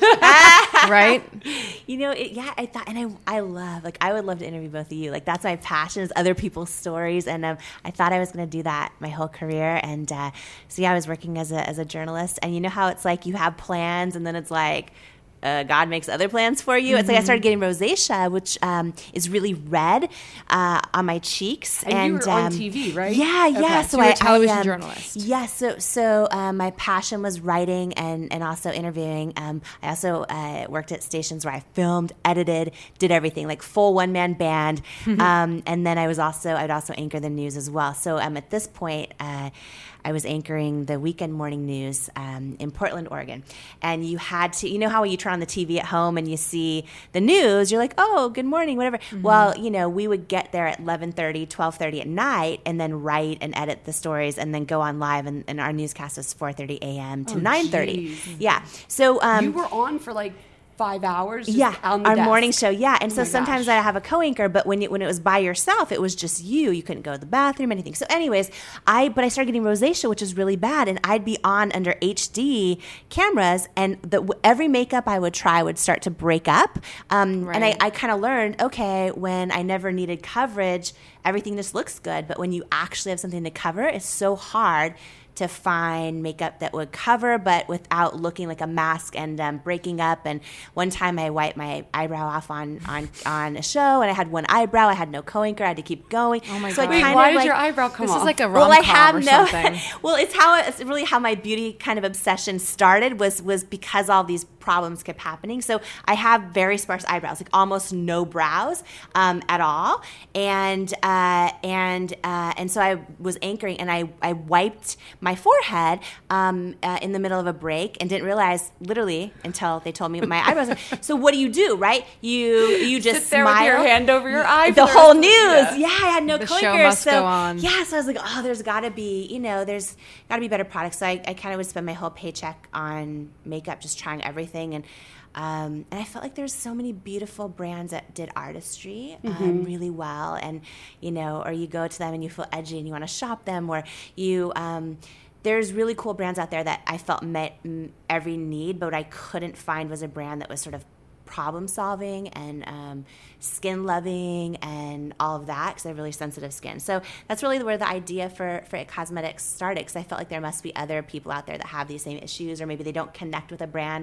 Speaker 6: right?
Speaker 11: You know, it, yeah, I thought, and I, I love, like, I would love to interview both of you. Like, that's my passion is other people's stories, and um, I thought I was going to do that my whole career. And uh, so, yeah, I was working as a as a journalist, and you know how it's like you have plans, and then it's like, Uh, God makes other plans for you. Mm-hmm. It's like I started getting rosacea, which um, is really red uh, on my cheeks.
Speaker 5: And,
Speaker 11: and
Speaker 5: you were
Speaker 11: um,
Speaker 5: on T V, right?
Speaker 11: Yeah,
Speaker 6: Okay,
Speaker 11: yeah.
Speaker 6: so you're a television
Speaker 11: I, um,
Speaker 6: journalist.
Speaker 11: Yes. Yeah, so so um, my passion was writing and, and also interviewing. Um, I also uh, worked at stations where I filmed, edited, did everything, like full one man band. um, and then I was also I'd also anchor the news as well. So um, at this point. Uh, I was anchoring the weekend morning news um, in Portland, Oregon. And you had to, you know how when you turn on the T V at home and you see the news, you're like, oh, good morning, whatever. Mm-hmm. Well, you know, we would get there at eleven thirty, twelve thirty at night and then write and edit the stories and then go on live. And, and our newscast was four thirty a.m. to
Speaker 5: Oh,
Speaker 11: nine thirty.
Speaker 5: geez.
Speaker 11: Yeah. So um,
Speaker 5: you were on for like five hours just
Speaker 11: yeah,
Speaker 5: on the
Speaker 11: our
Speaker 5: desk.
Speaker 11: morning show. Yeah, and
Speaker 5: Oh
Speaker 11: so
Speaker 5: my
Speaker 11: sometimes
Speaker 5: gosh.
Speaker 11: I have a co-anchor, but when it, when it was by yourself, it was just you. You couldn't go to the bathroom, anything. So, anyways, I but I started getting rosacea, which is really bad, and I'd be on under H D cameras, and the, every makeup I would try would start to break up. Um,
Speaker 6: Right.
Speaker 11: And I, I kind of learned, okay, when I never needed coverage, everything just looks good, but when you actually have something to cover, it's so hard to find makeup that would cover but without looking like a mask and um, breaking up. And one time I wiped my eyebrow off on, on, on a show, and I had one eyebrow. I had no co-anchor. I had to keep going.
Speaker 6: Oh my
Speaker 11: so
Speaker 6: God.
Speaker 11: I
Speaker 6: Wait,
Speaker 11: kind
Speaker 5: why
Speaker 11: of
Speaker 5: did
Speaker 11: like,
Speaker 5: your eyebrow come
Speaker 6: This
Speaker 5: off?
Speaker 6: is like a
Speaker 11: well,
Speaker 6: rom
Speaker 11: I have
Speaker 6: com or
Speaker 11: no.
Speaker 6: something.
Speaker 11: Well, it's how it's really how my beauty kind of obsession started was was because all these problems kept happening. So I have very sparse eyebrows, like almost no brows um, at all, and uh, and uh, and so I was anchoring, and I I wiped my forehead um, uh, in the middle of a break, and didn't realize literally until they told me my eyebrows. So what do you do, right? You you just
Speaker 5: Sit there
Speaker 11: smile.
Speaker 5: with your hand over your eye.
Speaker 11: The
Speaker 5: for
Speaker 11: whole
Speaker 5: rest of-
Speaker 11: news.
Speaker 5: Yeah.
Speaker 11: Yeah, I had no
Speaker 6: The
Speaker 11: clicker.
Speaker 6: show must
Speaker 11: so
Speaker 6: go on.
Speaker 11: yeah, so I was like, oh, there's got to be, you know, there's got to be better products. So I, I kind of would spend my whole paycheck on makeup, just trying everything, and um, and I felt like there's so many beautiful brands that did artistry um,
Speaker 5: Mm-hmm.
Speaker 11: really well, and you know, or you go to them and you feel edgy and you want to shop them, or you. Um, There's really cool brands out there that I felt met mm, every need, but what I couldn't find was a brand that was sort of problem solving and um, skin loving and all of that, because I have really sensitive skin. So that's really where the idea for, for It Cosmetics started, because I felt like there must be other people out there that have these same issues, or maybe they don't connect with a brand.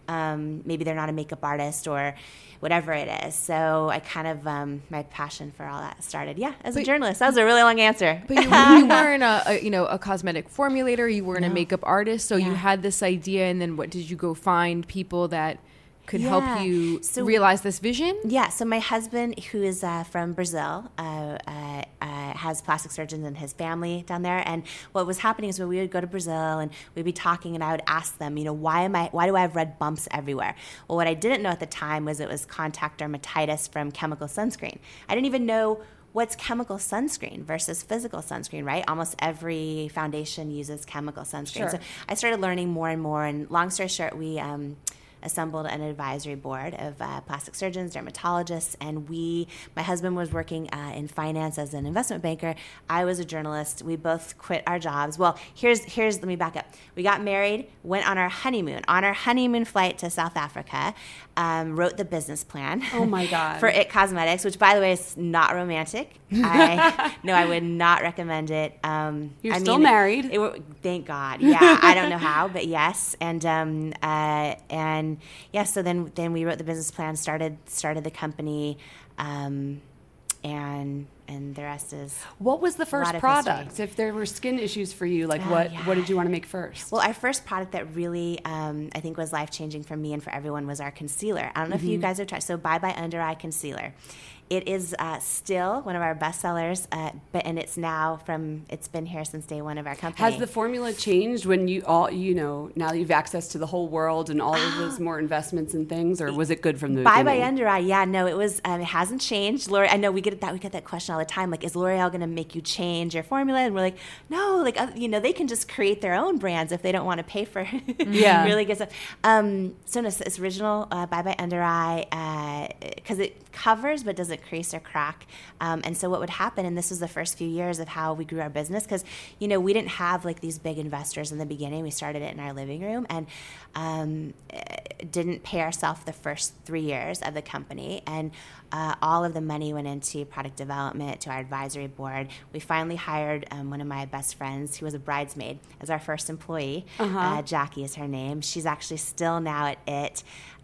Speaker 11: Um, maybe they're not a makeup artist or whatever it is. So I kind of, um, my passion for all that started, yeah, as a
Speaker 6: But-
Speaker 11: journalist. That was a really long answer.
Speaker 6: But you, you weren't a, a you know a cosmetic formulator. You weren't a
Speaker 11: No.
Speaker 6: makeup artist. So you
Speaker 11: Yeah.
Speaker 6: had this idea, and then what did you go find people that could
Speaker 11: Yeah.
Speaker 6: help you
Speaker 11: So-
Speaker 6: realize this vision?
Speaker 11: Yeah, so my husband, who is uh, from Brazil, uh, uh, uh, has plastic surgeons in his family down there. And what was happening is when we would go to Brazil and we'd be talking, and I would ask them, you know, why am I? Why do I have red bumps everywhere? Well, what I didn't know at the time was it was contact dermatitis from chemical sunscreen. I didn't even know what's chemical sunscreen versus physical sunscreen, right? Almost every foundation uses chemical sunscreen.
Speaker 5: Sure.
Speaker 11: So I started learning more and more. And long story short, we um, assembled an advisory board of uh, plastic surgeons, dermatologists, and we, my husband was working uh, in finance as an investment banker. I was a journalist. We both quit our jobs. Well, here's, here's, let me back up. We got married, went on our honeymoon. On our honeymoon flight to South Africa, um, wrote the business plan.
Speaker 5: Oh my God.
Speaker 11: for It Cosmetics, which by the way is not romantic. I no, I would not recommend it. Um,
Speaker 5: You're
Speaker 11: I
Speaker 5: still
Speaker 11: mean,
Speaker 5: married.
Speaker 11: It, it, thank God. Yeah, I don't know how, but yes. And um, uh, and yeah, so then then we wrote the business plan, started started the company, um, and and the rest is.
Speaker 9: What was the
Speaker 11: a
Speaker 9: first
Speaker 11: lot of
Speaker 9: product?
Speaker 11: history.
Speaker 9: If there were skin issues for you, like
Speaker 11: Oh,
Speaker 9: what
Speaker 11: yeah.
Speaker 9: what did you want to make first?
Speaker 11: Well, our first product that really, um, I think, was life-changing for me and for everyone was our concealer. I don't know if you
Speaker 9: Mhm.
Speaker 11: guys have tried. So Bye Bye Under Eye Concealer. It is uh, still one of our best sellers, uh, but and it's now from, it's been here since day one of our company.
Speaker 9: Has the formula changed when you all, you know, now that you've access to the whole world and all of those more investments and things, or was it good from the
Speaker 11: Bye
Speaker 9: beginning?
Speaker 11: Bye Under Eye, yeah, no, it was. Um, it hasn't changed. L'Oreal, I know we get that we get that question all the time. Like, is L'Oreal going to make you change your formula? And we're like, no, like uh, you know, they can just create their own brands if they don't want to pay for
Speaker 9: Yeah.
Speaker 11: really good stuff. Um, so no, it's original uh, Bye Bye Under Eye because it covers but doesn't crease or crack. Um, and so what would happen, and this was the first few years of how we grew our business, because you know we didn't have like these big investors in the beginning. We started it in our living room and um, didn't pay ourselves the first three years of the company, and uh, all of the money went into product development, to our advisory board. We finally hired um, one of my best friends, who was a bridesmaid, as our first employee.
Speaker 9: Uh-huh.
Speaker 11: Uh, Jackie is her name. She's actually still now at It.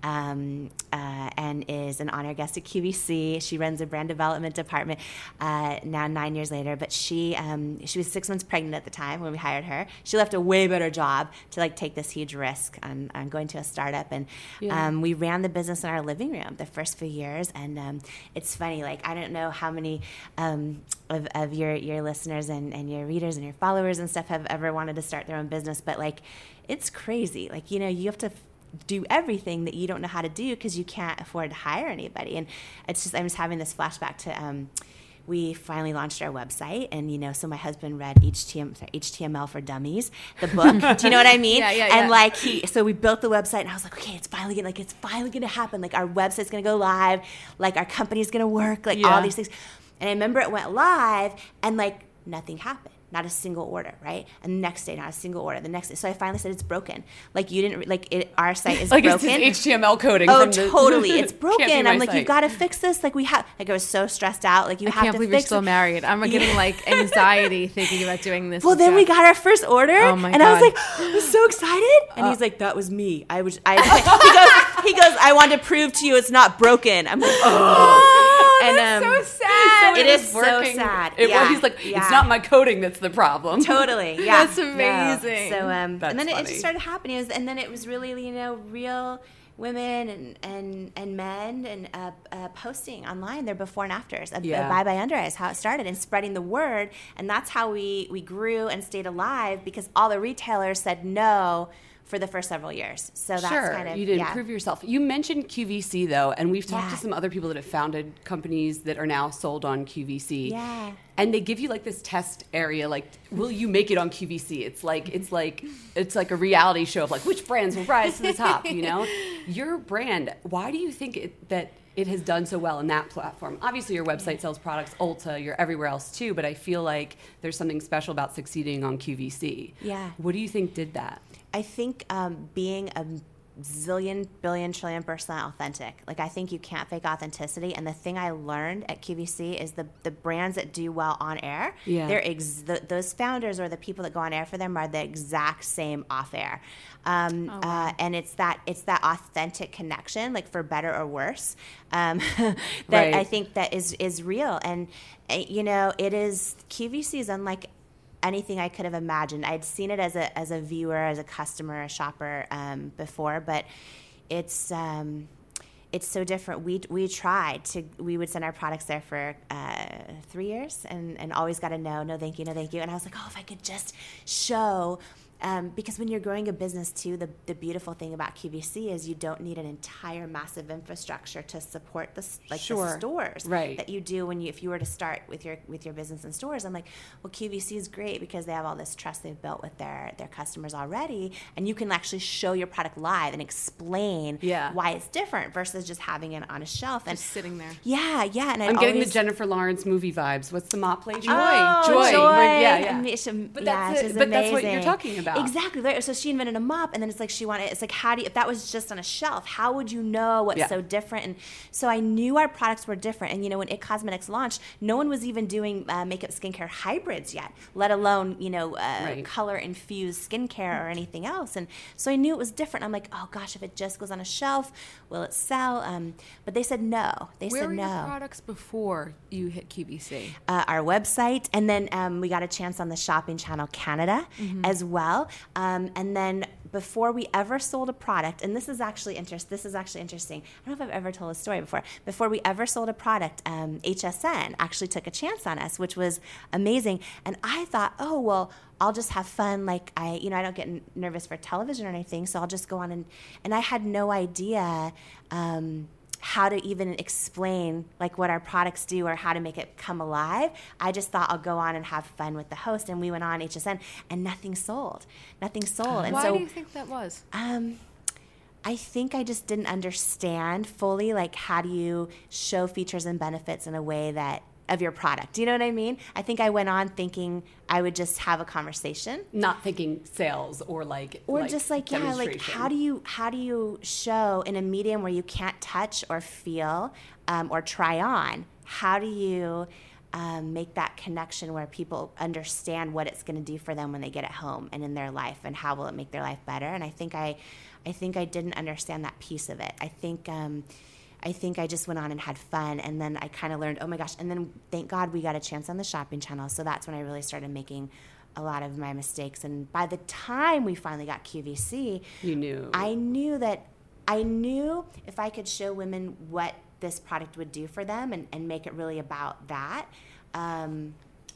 Speaker 11: Um, uh, and is an honor guest at Q V C. She runs a brand development department uh, now nine years later. But she um, she was six months pregnant at the time when we hired her. She left a way better job to like take this huge risk on, on going to a startup. And
Speaker 9: Yeah.
Speaker 11: um, we ran the business in our living room the first few years. And um, it's funny, like I don't know how many um, of, of your, your listeners and, and your readers and your followers and stuff have ever wanted to start their own business. But like it's crazy. Like, you know, you have to do everything that you don't know how to do because you can't afford to hire anybody. And it's just, I'm just having this flashback to, um, we finally launched our website, and you know, so my husband read H T M L, sorry, H T M L for Dummies, the book. Do you know what I mean?
Speaker 6: Yeah, yeah,
Speaker 11: and
Speaker 6: yeah.
Speaker 11: like he, so we built the website, and I was like, okay, it's finally gonna, like it's finally gonna happen. Like our website's gonna go live, like our company's gonna work, like
Speaker 9: Yeah.
Speaker 11: all these things. And I remember it went live, and like nothing happened. Not a single order, right? And the next day, not a single order. The next day, so I finally said, "It's broken. Like you didn't like it. Our site is
Speaker 9: like
Speaker 11: broken.
Speaker 9: it's just H T M L coding.
Speaker 11: Oh,
Speaker 9: from the,
Speaker 11: totally. It's
Speaker 9: Can't
Speaker 11: broken.
Speaker 9: be my
Speaker 11: I'm like,
Speaker 9: site.
Speaker 11: you've got to fix this. Like we have. Like I was so stressed out. Like you
Speaker 6: I
Speaker 11: have
Speaker 6: can't
Speaker 11: to
Speaker 6: believe you're
Speaker 11: fix
Speaker 6: still
Speaker 11: it.
Speaker 6: married. I'm getting
Speaker 11: Yeah.
Speaker 6: like anxiety thinking about doing this.
Speaker 11: Well,
Speaker 6: with
Speaker 11: then we
Speaker 6: Jeff.
Speaker 11: got our first order,
Speaker 6: Oh my
Speaker 11: and I was
Speaker 6: God.
Speaker 11: like, I was so excited. And he's like, that was me. I was. I. he goes. He goes. I want to prove to you it's not broken. I'm like, oh. And
Speaker 6: That's
Speaker 11: um,
Speaker 6: so sad.
Speaker 11: it
Speaker 9: It
Speaker 11: is
Speaker 9: was
Speaker 11: so
Speaker 9: working.
Speaker 11: sad.
Speaker 9: It
Speaker 11: yeah.
Speaker 9: was, he's like,
Speaker 11: yeah.
Speaker 9: it's not my coding that's the problem.
Speaker 11: Totally, yeah.
Speaker 6: That's amazing.
Speaker 11: So, um,
Speaker 9: That's
Speaker 11: and then it, it
Speaker 9: funny.
Speaker 11: just started happening. It was, and then it was really, you know, real women and and, and men and uh, uh, posting online their before and afters of,
Speaker 9: Yeah.
Speaker 11: of Bye Bye Under Eye is how it started, and spreading the word. And that's how we we grew and stayed alive, because all the retailers said no for the first several years. So that's
Speaker 9: Sure,
Speaker 11: kind of
Speaker 9: you did
Speaker 11: yeah.
Speaker 9: prove yourself. You mentioned Q V C though, and we've talked
Speaker 11: Yeah.
Speaker 9: to some other people that have founded companies that are now sold on Q V C.
Speaker 11: Yeah.
Speaker 9: And they give you like this test area, like, will you make it on Q V C? It's like it's like it's like a reality show of like which brands will rise to the top. You know, your brand. Why do you think it, that it has done so well in that platform? Obviously, your website sells products, Ulta. You're everywhere else too, but I feel like there's something special about succeeding on Q V C.
Speaker 11: Yeah.
Speaker 9: What do you think did that?
Speaker 11: I think um, being a zillion, billion, trillion percent authentic. Like I think you can't fake authenticity. And the thing I learned at Q V C is the the brands that do well on air.
Speaker 9: Yeah.
Speaker 11: They're ex- the, those founders or the people that go on air for them are the exact same off air. Um,
Speaker 6: Oh, wow.
Speaker 11: uh, and it's that it's that authentic connection, like for better or worse, um, that
Speaker 9: Right.
Speaker 11: I think that is is real. And uh, you know, it is Q V C is unlike anything I could have imagined. I'd seen it as a as a viewer, as a customer, a shopper um, before, but it's um, it's so different. We we tried to we would send our products there for uh, three years and and always got a no, no thank you, no thank you. And I was like, oh, if I could just show. Um, because when you're growing a business too, the, the beautiful thing about Q V C is you don't need an entire massive infrastructure to support the s- like
Speaker 9: Sure.
Speaker 11: the stores
Speaker 9: Right.
Speaker 11: that you do when you if you were to start with your with your business in stores. I'm like, well, Q V C is great because they have all this trust they've built with their their customers already, and you can actually show your product live and explain
Speaker 9: Yeah.
Speaker 11: why it's different versus just having it on a shelf and
Speaker 6: Just sitting there.
Speaker 11: yeah, yeah. And I
Speaker 9: I'm getting
Speaker 11: always,
Speaker 9: the Jennifer Lawrence movie vibes. What's the mop play? Joy.
Speaker 11: Oh,
Speaker 9: Joy.
Speaker 11: Joy.
Speaker 9: Yeah, yeah.
Speaker 11: Ama- she-
Speaker 9: But
Speaker 11: yeah,
Speaker 9: that's,
Speaker 11: she's
Speaker 9: it, but that's what you're
Speaker 11: amazing.
Speaker 9: talking about.
Speaker 5: about.
Speaker 11: Exactly. Right. So she invented a mop, and then it's like she wanted. It's like how do you, if that was just on a shelf, how would you know what's
Speaker 5: Yeah.
Speaker 11: so different? And so I knew our products were different. And you know, when It Cosmetics launched, no one was even doing uh, makeup skincare hybrids yet, let alone you know uh,
Speaker 5: Right.
Speaker 11: color infused skincare or anything else. And so I knew it was different. I'm like, oh gosh, if it just goes on a shelf, will it sell? Um, but they said no. They
Speaker 6: Where
Speaker 11: said
Speaker 6: were
Speaker 11: no.
Speaker 6: your products before you hit Q V C?
Speaker 11: Uh, our website, and then um, we got a chance on the Shopping Channel Canada as well. Um, and then before we ever sold a product, and this is actually interest. This is actually interesting. I don't know if I've ever told a story before. Before we ever sold a product, um, H S N actually took a chance on us, which was amazing. And I thought, oh well, I'll just have fun. Like I, you know, I don't get n- nervous for television or anything, so I'll just go on and. And I had no idea. Um, how to even explain like what our products do or how to make it come alive. I just thought I'll go on and have fun with the host, and we went on H S N and nothing sold. Nothing sold. And
Speaker 6: Why
Speaker 11: so
Speaker 6: do you think that was?
Speaker 11: um I think I just didn't understand fully like how do you show features and benefits in a way that of your product. Do you know what I mean? I think I went on thinking I would just have a conversation.
Speaker 5: Not thinking sales or like
Speaker 11: Or
Speaker 5: like
Speaker 11: just like, yeah, like
Speaker 5: demonstration.
Speaker 11: how do you how do you show in a medium where you can't touch or feel um, or try on? How do you um, make that connection where people understand what it's going to do for them when they get it home and in their life, and how will it make their life better? And I think I, I think I didn't understand that piece of it. I think. Um, I think I just went on and had fun, and then I kind of learned, oh my gosh, and then thank God we got a chance on the Shopping Channel, so that's when I really started making a lot of my mistakes. And by the time we finally got Q V C,
Speaker 5: You knew.
Speaker 11: I knew that, I knew if I could show women what this product would do for them and, and make it really about that, um,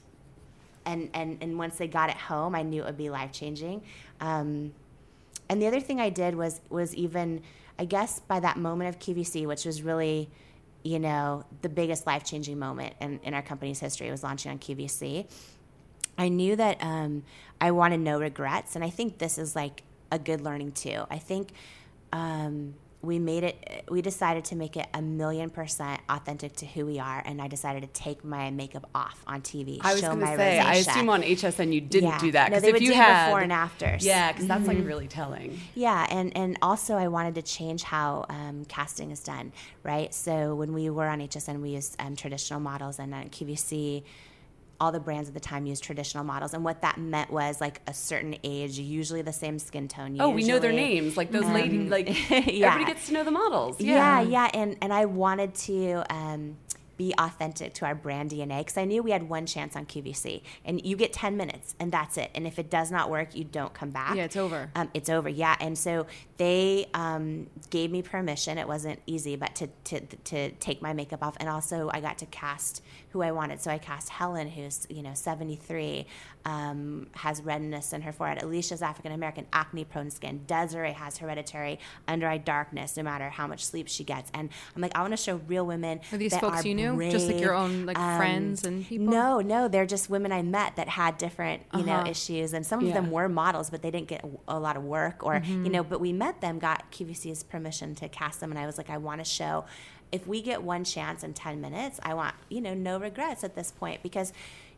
Speaker 11: and, and, and once they got it home, I knew it would be life-changing. Um, and the other thing I did was was even... I guess by that moment of Q V C, which was really, you know, the biggest life-changing moment in, in our company's history, was launching on Q V C. I knew that um, I wanted no regrets, and I think this is like a good learning too. I think um, we made it, we decided to make it a million percent authentic to who we are, and I decided to take my makeup off on T V,
Speaker 5: I was
Speaker 11: show
Speaker 5: going
Speaker 11: my
Speaker 5: to say, I
Speaker 11: rosacea.
Speaker 5: assume on H S N you didn't
Speaker 11: Yeah.
Speaker 5: do that.
Speaker 11: No,
Speaker 5: 'cause
Speaker 11: they
Speaker 5: if
Speaker 11: would
Speaker 5: you
Speaker 11: do
Speaker 5: had,
Speaker 11: before and afters.
Speaker 5: Yeah, because that's
Speaker 11: Mhm.
Speaker 5: like really telling.
Speaker 11: Yeah, and, and also I wanted to change how um, casting is done, right? So when we were on H S N, we used um, traditional models, and on Q V C, all the brands at the time used traditional models. And what that meant was like a certain age, usually the same skin tone.
Speaker 5: Oh, we know their
Speaker 11: usually.
Speaker 5: names. Like those
Speaker 11: Um,
Speaker 5: ladies, like
Speaker 11: yeah.
Speaker 5: everybody gets to know the models.
Speaker 11: Yeah,
Speaker 5: Yeah,
Speaker 11: yeah, and and I wanted to um, be authentic to our brand D N A, because I knew we had one chance on Q V C, and you get ten minutes, and that's it. And if it does not work, you don't come back.
Speaker 6: Yeah, it's over.
Speaker 11: Um, it's over. Yeah, and so they um, gave me permission. It wasn't easy, but to, to to take my makeup off, and also I got to cast who I wanted. So I cast Helen, who's you know seventy-three, um, has redness in her forehead. Alicia's African American, acne-prone skin. Desiree has hereditary under-eye darkness, no matter how much sleep she gets. And I'm like, I want to show real women.
Speaker 6: Are these
Speaker 11: that
Speaker 6: folks
Speaker 11: are
Speaker 6: you knew? Just like your
Speaker 11: brave.
Speaker 6: own, like,
Speaker 11: Um,
Speaker 6: friends and people?
Speaker 11: No, no, they're just women I met that had different you know
Speaker 6: Uh-huh.
Speaker 11: issues, and some of
Speaker 5: Yeah.
Speaker 11: them were models, but they didn't get a, a lot of work, or
Speaker 6: Mm-hmm.
Speaker 11: you know. But we met them, got Q V C's permission to cast them, and I was like, I want to show. If we get one chance in ten minutes, I want, you know, no regrets at this point, because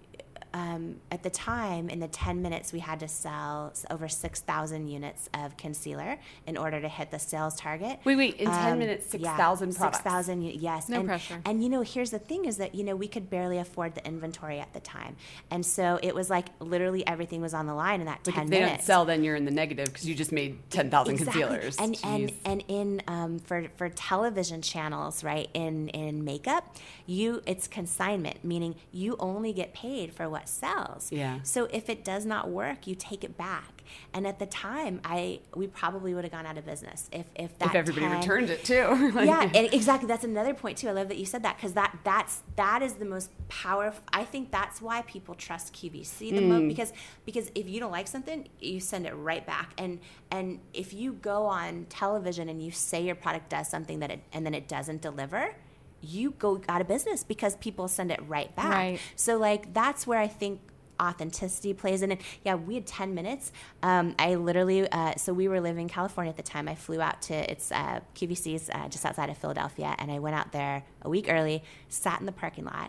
Speaker 11: um, at the time, in the ten minutes, we had to sell s- over six thousand units of concealer in order to hit the sales target.
Speaker 5: Wait, wait, in ten
Speaker 11: Um,
Speaker 5: minutes, six
Speaker 11: yeah,
Speaker 5: thousand products.
Speaker 11: six thousand, yes.
Speaker 6: No
Speaker 11: and,
Speaker 6: pressure.
Speaker 11: And, you know, here's the thing is that, you know, we could barely afford the inventory at the time. And so it was like literally everything was on the line in that
Speaker 5: Like
Speaker 11: ten
Speaker 5: if they
Speaker 11: minutes.
Speaker 5: don't sell, then you're in the negative because you just made ten thousand
Speaker 11: Exactly.
Speaker 5: concealers.
Speaker 11: And and
Speaker 5: Jeez.
Speaker 11: and in um, for for television channels, right? In in makeup, you it's consignment, meaning you only get paid for what sells.
Speaker 5: Yeah.
Speaker 11: So if it does not work, you take it back. And at the time, I we probably would have gone out of business if if that
Speaker 5: if everybody
Speaker 11: ten
Speaker 5: returned it too. Like-
Speaker 11: yeah, and exactly. That's another point too. I love that you said that, because that that's that is the most powerful. I think that's why people trust Q V C the
Speaker 5: Mm.
Speaker 11: most, because because if you don't like something, you send it right back. And and if you go on television and you say your product does something that it and then it doesn't deliver, you go out of business because people send it right back.
Speaker 6: Right.
Speaker 11: So like that's where I think authenticity plays in it. Yeah, we had ten minutes. Um, I literally, uh, so we were living in California at the time. I flew out to, it's uh, Q V C's uh, just outside of Philadelphia, and I went out there a week early, sat in the parking lot,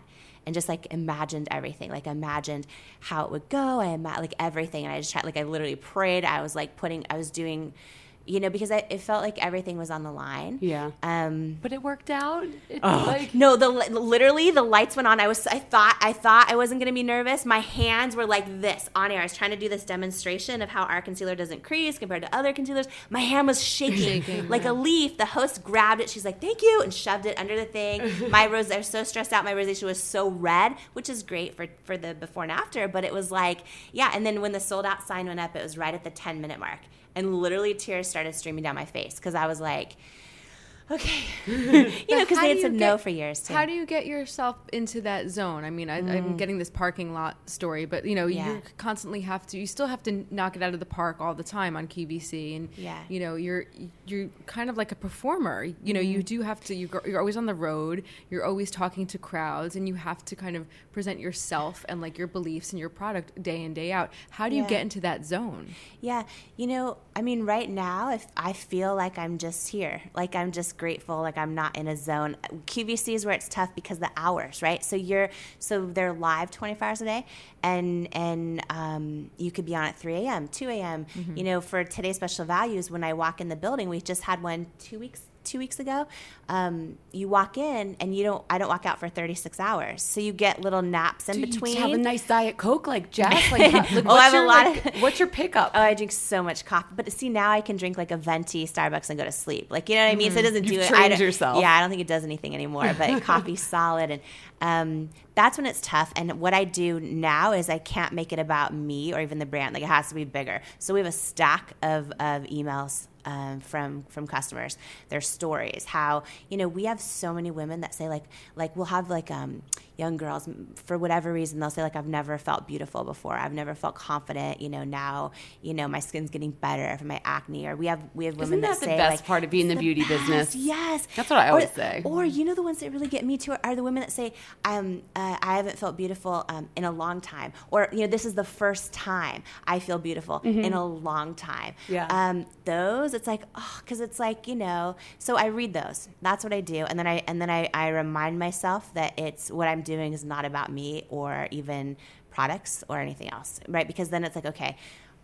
Speaker 11: and just like imagined everything, like imagined how it would go. I ima- like everything. And I just tried, like I literally prayed. I was like putting, I was doing, you know, because I, it felt like everything was on the line.
Speaker 9: Yeah.
Speaker 11: Um,
Speaker 5: But it worked out. It,
Speaker 11: Oh.
Speaker 5: like,
Speaker 11: No, the literally the lights went on. I was I thought I thought I wasn't gonna be nervous. My hands were like this on air. I was trying to do this demonstration of how our concealer doesn't crease compared to other concealers. My hand was shaking,
Speaker 6: Shaking,
Speaker 11: like
Speaker 6: yeah.
Speaker 11: a leaf. The host grabbed it. She's like, "Thank you," and shoved it under the thing. My rose, I was so stressed out. My rosacea was so red, which is great for for the before and after. But it was like, yeah. And then when the sold out sign went up, it was right at the ten minute mark, and literally tears started streaming down my face because I was like, okay. You know, because
Speaker 6: How
Speaker 11: they
Speaker 6: do
Speaker 11: had said
Speaker 6: you
Speaker 11: no
Speaker 6: get-
Speaker 11: for years too.
Speaker 6: How do you get yourself into that zone? I mean, I, I'm getting this parking lot story, but you know,
Speaker 11: Yeah.
Speaker 6: you constantly have to. You still have to knock it out of the park all the time on Q V C, and
Speaker 11: Yeah.
Speaker 6: you know, you're you're kind of like a performer. You know, you do have to. You go, you're always on the road. You're always talking to crowds, and you have to kind of present yourself and like your beliefs and your product day in day out. How do you
Speaker 11: Yeah.
Speaker 6: get into that zone?
Speaker 11: Yeah, you know, I mean, right now, if I feel like I'm just here, like I'm just grateful, like I'm not in a zone. Q V C is where it's tough because the hours, right? So you're, so they're live twenty-four hours a day, and and um, you could be on at three a.m., two a.m.
Speaker 6: Mm-hmm.
Speaker 11: You know, for today's special values, when I walk in the building, we just had one two weeks. Two weeks ago, um, you walk in and you don't. I don't walk out for thirty-six hours, so you get little naps in
Speaker 5: do
Speaker 11: between.
Speaker 5: you have a nice Diet Coke like Jess? Like, how, like,
Speaker 11: Oh, I
Speaker 5: what's
Speaker 11: have a
Speaker 5: your,
Speaker 11: lot
Speaker 5: like,
Speaker 11: of-
Speaker 5: what's your pickup?
Speaker 11: Oh, I drink so much coffee. But see, now I can drink like a venti Starbucks and go to sleep. Like, you know what I mean? So it doesn't do
Speaker 5: You've
Speaker 11: it.
Speaker 5: trained
Speaker 11: I don't-
Speaker 5: yourself.
Speaker 11: Yeah, I don't think it does anything anymore. But coffee's solid. And um, that's when it's tough. And what I do now is I can't make it about me or even the brand. Like, it has to be bigger. So we have a stack of, of emails Um, from from customers, their stories, how, you know, we have so many women that say like like we'll have like um, young girls, for whatever reason, they'll say like, I've never felt beautiful before, I've never felt confident, you know, now, you know, my skin's getting better from my acne. Or we have we have women
Speaker 5: Isn't that
Speaker 11: that
Speaker 5: the
Speaker 11: say
Speaker 5: best
Speaker 11: like,
Speaker 5: part of being in the
Speaker 11: "It's
Speaker 5: beauty
Speaker 11: best."
Speaker 5: business?
Speaker 11: Yes,
Speaker 5: That's what I
Speaker 11: Or-
Speaker 5: always say.
Speaker 11: Or you know, the ones that really get me too are, are the women that say, um, uh, I haven't felt beautiful um, in a long time, or, you know, this is the first time I feel beautiful in a long time.
Speaker 5: Yeah.
Speaker 11: Um, those, it's like, oh, because it's like, you know, so I read those. That's what I do. And then I and then I, I remind myself that it's what I'm doing is not about me or even products or anything else, right? Because then it's like, okay,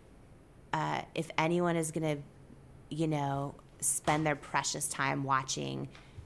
Speaker 11: uh, if anyone is going to, you know, spend their precious time watching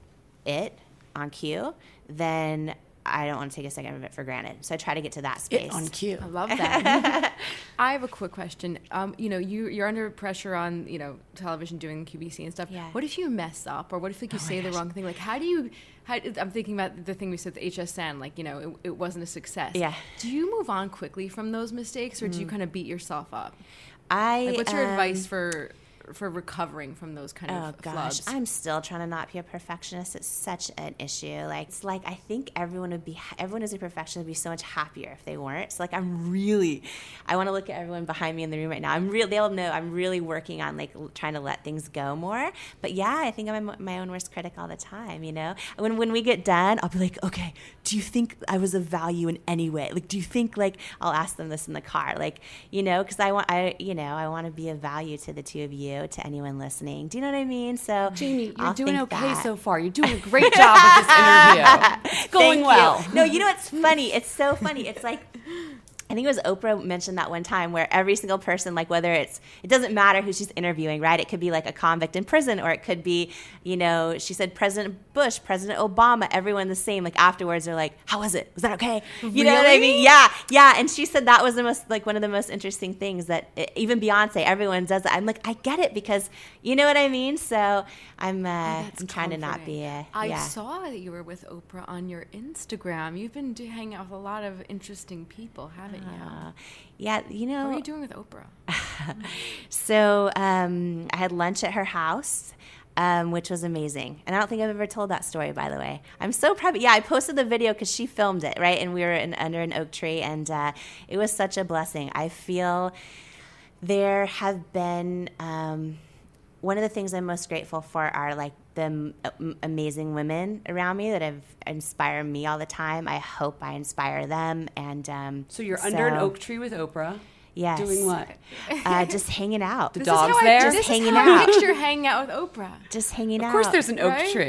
Speaker 11: it on cue, then I don't want to take a second of it for granted. So I try to get to that space.
Speaker 5: It on cue.
Speaker 6: I love that. I have a quick question. Um, you know, you you're under pressure on, you know, television doing Q V C and stuff.
Speaker 11: Yeah.
Speaker 6: What if you mess up, or what if like you
Speaker 11: Oh my
Speaker 6: say the
Speaker 11: gosh.
Speaker 6: wrong thing? Like, how do you? How, I'm thinking about the thing we said with H S N. Like, you know, it, it wasn't a success.
Speaker 11: Yeah.
Speaker 6: Do you move on quickly from those mistakes, or do you kind of beat yourself up?
Speaker 11: I,
Speaker 6: Like, what's your
Speaker 11: um,
Speaker 6: advice for for recovering from those kind
Speaker 11: Oh
Speaker 6: of
Speaker 11: gosh,
Speaker 6: flubs?
Speaker 11: I'm still trying to not be a perfectionist. It's such an issue. Like, it's like I think everyone would be, everyone who's a perfectionist would be so much happier if they weren't. So like, I'm really, I want to look at everyone behind me in the room right now. I'm real. They'll know I'm really working on like l- trying to let things go more. But yeah, I think I'm my- my own worst critic all the time. You know, when when we get done, I'll be like, okay, do you think I was of value in any way? Like, do you think like I'll ask them this in the car, like, you know, because I want, I you know, I want to be of value to the two of you, to anyone listening. Do you know what I mean? So
Speaker 5: Jamie, you're
Speaker 11: I'll
Speaker 5: doing
Speaker 11: think
Speaker 5: okay
Speaker 11: that.
Speaker 5: so far. You're doing a great job with this interview. It's going
Speaker 11: Thank
Speaker 5: well.
Speaker 11: you. No, you know what's funny? It's so funny. It's like, I think it was Oprah mentioned that one time where every single person, like whether it's, it doesn't matter who she's interviewing, right? It could be like a convict in prison, or it could be, you know, she said President Bush, President Obama, everyone the same. Like afterwards, they're like, how was it? Was that okay? You know what I mean? Yeah, yeah. And she said that was the most, like one of the most interesting things that it, even Beyonce, everyone does that. I'm like, I get it because you know what I mean? So I'm, uh,
Speaker 6: That's
Speaker 11: I'm trying to not
Speaker 6: comforting.
Speaker 11: be a,
Speaker 6: I
Speaker 11: yeah.
Speaker 6: saw that you were with Oprah on your Instagram. You've been do- hanging out with a lot of interesting people, haven't you?
Speaker 11: Uh, yeah, you know.
Speaker 6: What are you doing with Oprah?
Speaker 11: So um, I had lunch at her house, um, which was amazing. And I don't think I've ever told that story, by the way. I'm so proud. Yeah, I posted the video because she filmed it, right? And we were in, under an oak tree, and uh, it was such a blessing. I feel there have been um, one of the things I'm most grateful for are like the m- am- amazing women around me that have inspired me all the time. I hope I inspire them. And um,
Speaker 5: So you're under an
Speaker 11: so-
Speaker 5: oak tree with Oprah.
Speaker 11: Yes.
Speaker 5: Doing what?
Speaker 11: Uh, just hanging out.
Speaker 5: The
Speaker 6: This
Speaker 5: dog's
Speaker 6: is how
Speaker 5: there?
Speaker 6: I,
Speaker 11: Just
Speaker 6: this
Speaker 11: hanging
Speaker 6: is how I
Speaker 11: out.
Speaker 6: picture hanging out with Oprah.
Speaker 11: Just hanging out.
Speaker 5: Of course there's an oak
Speaker 6: Right?
Speaker 5: tree.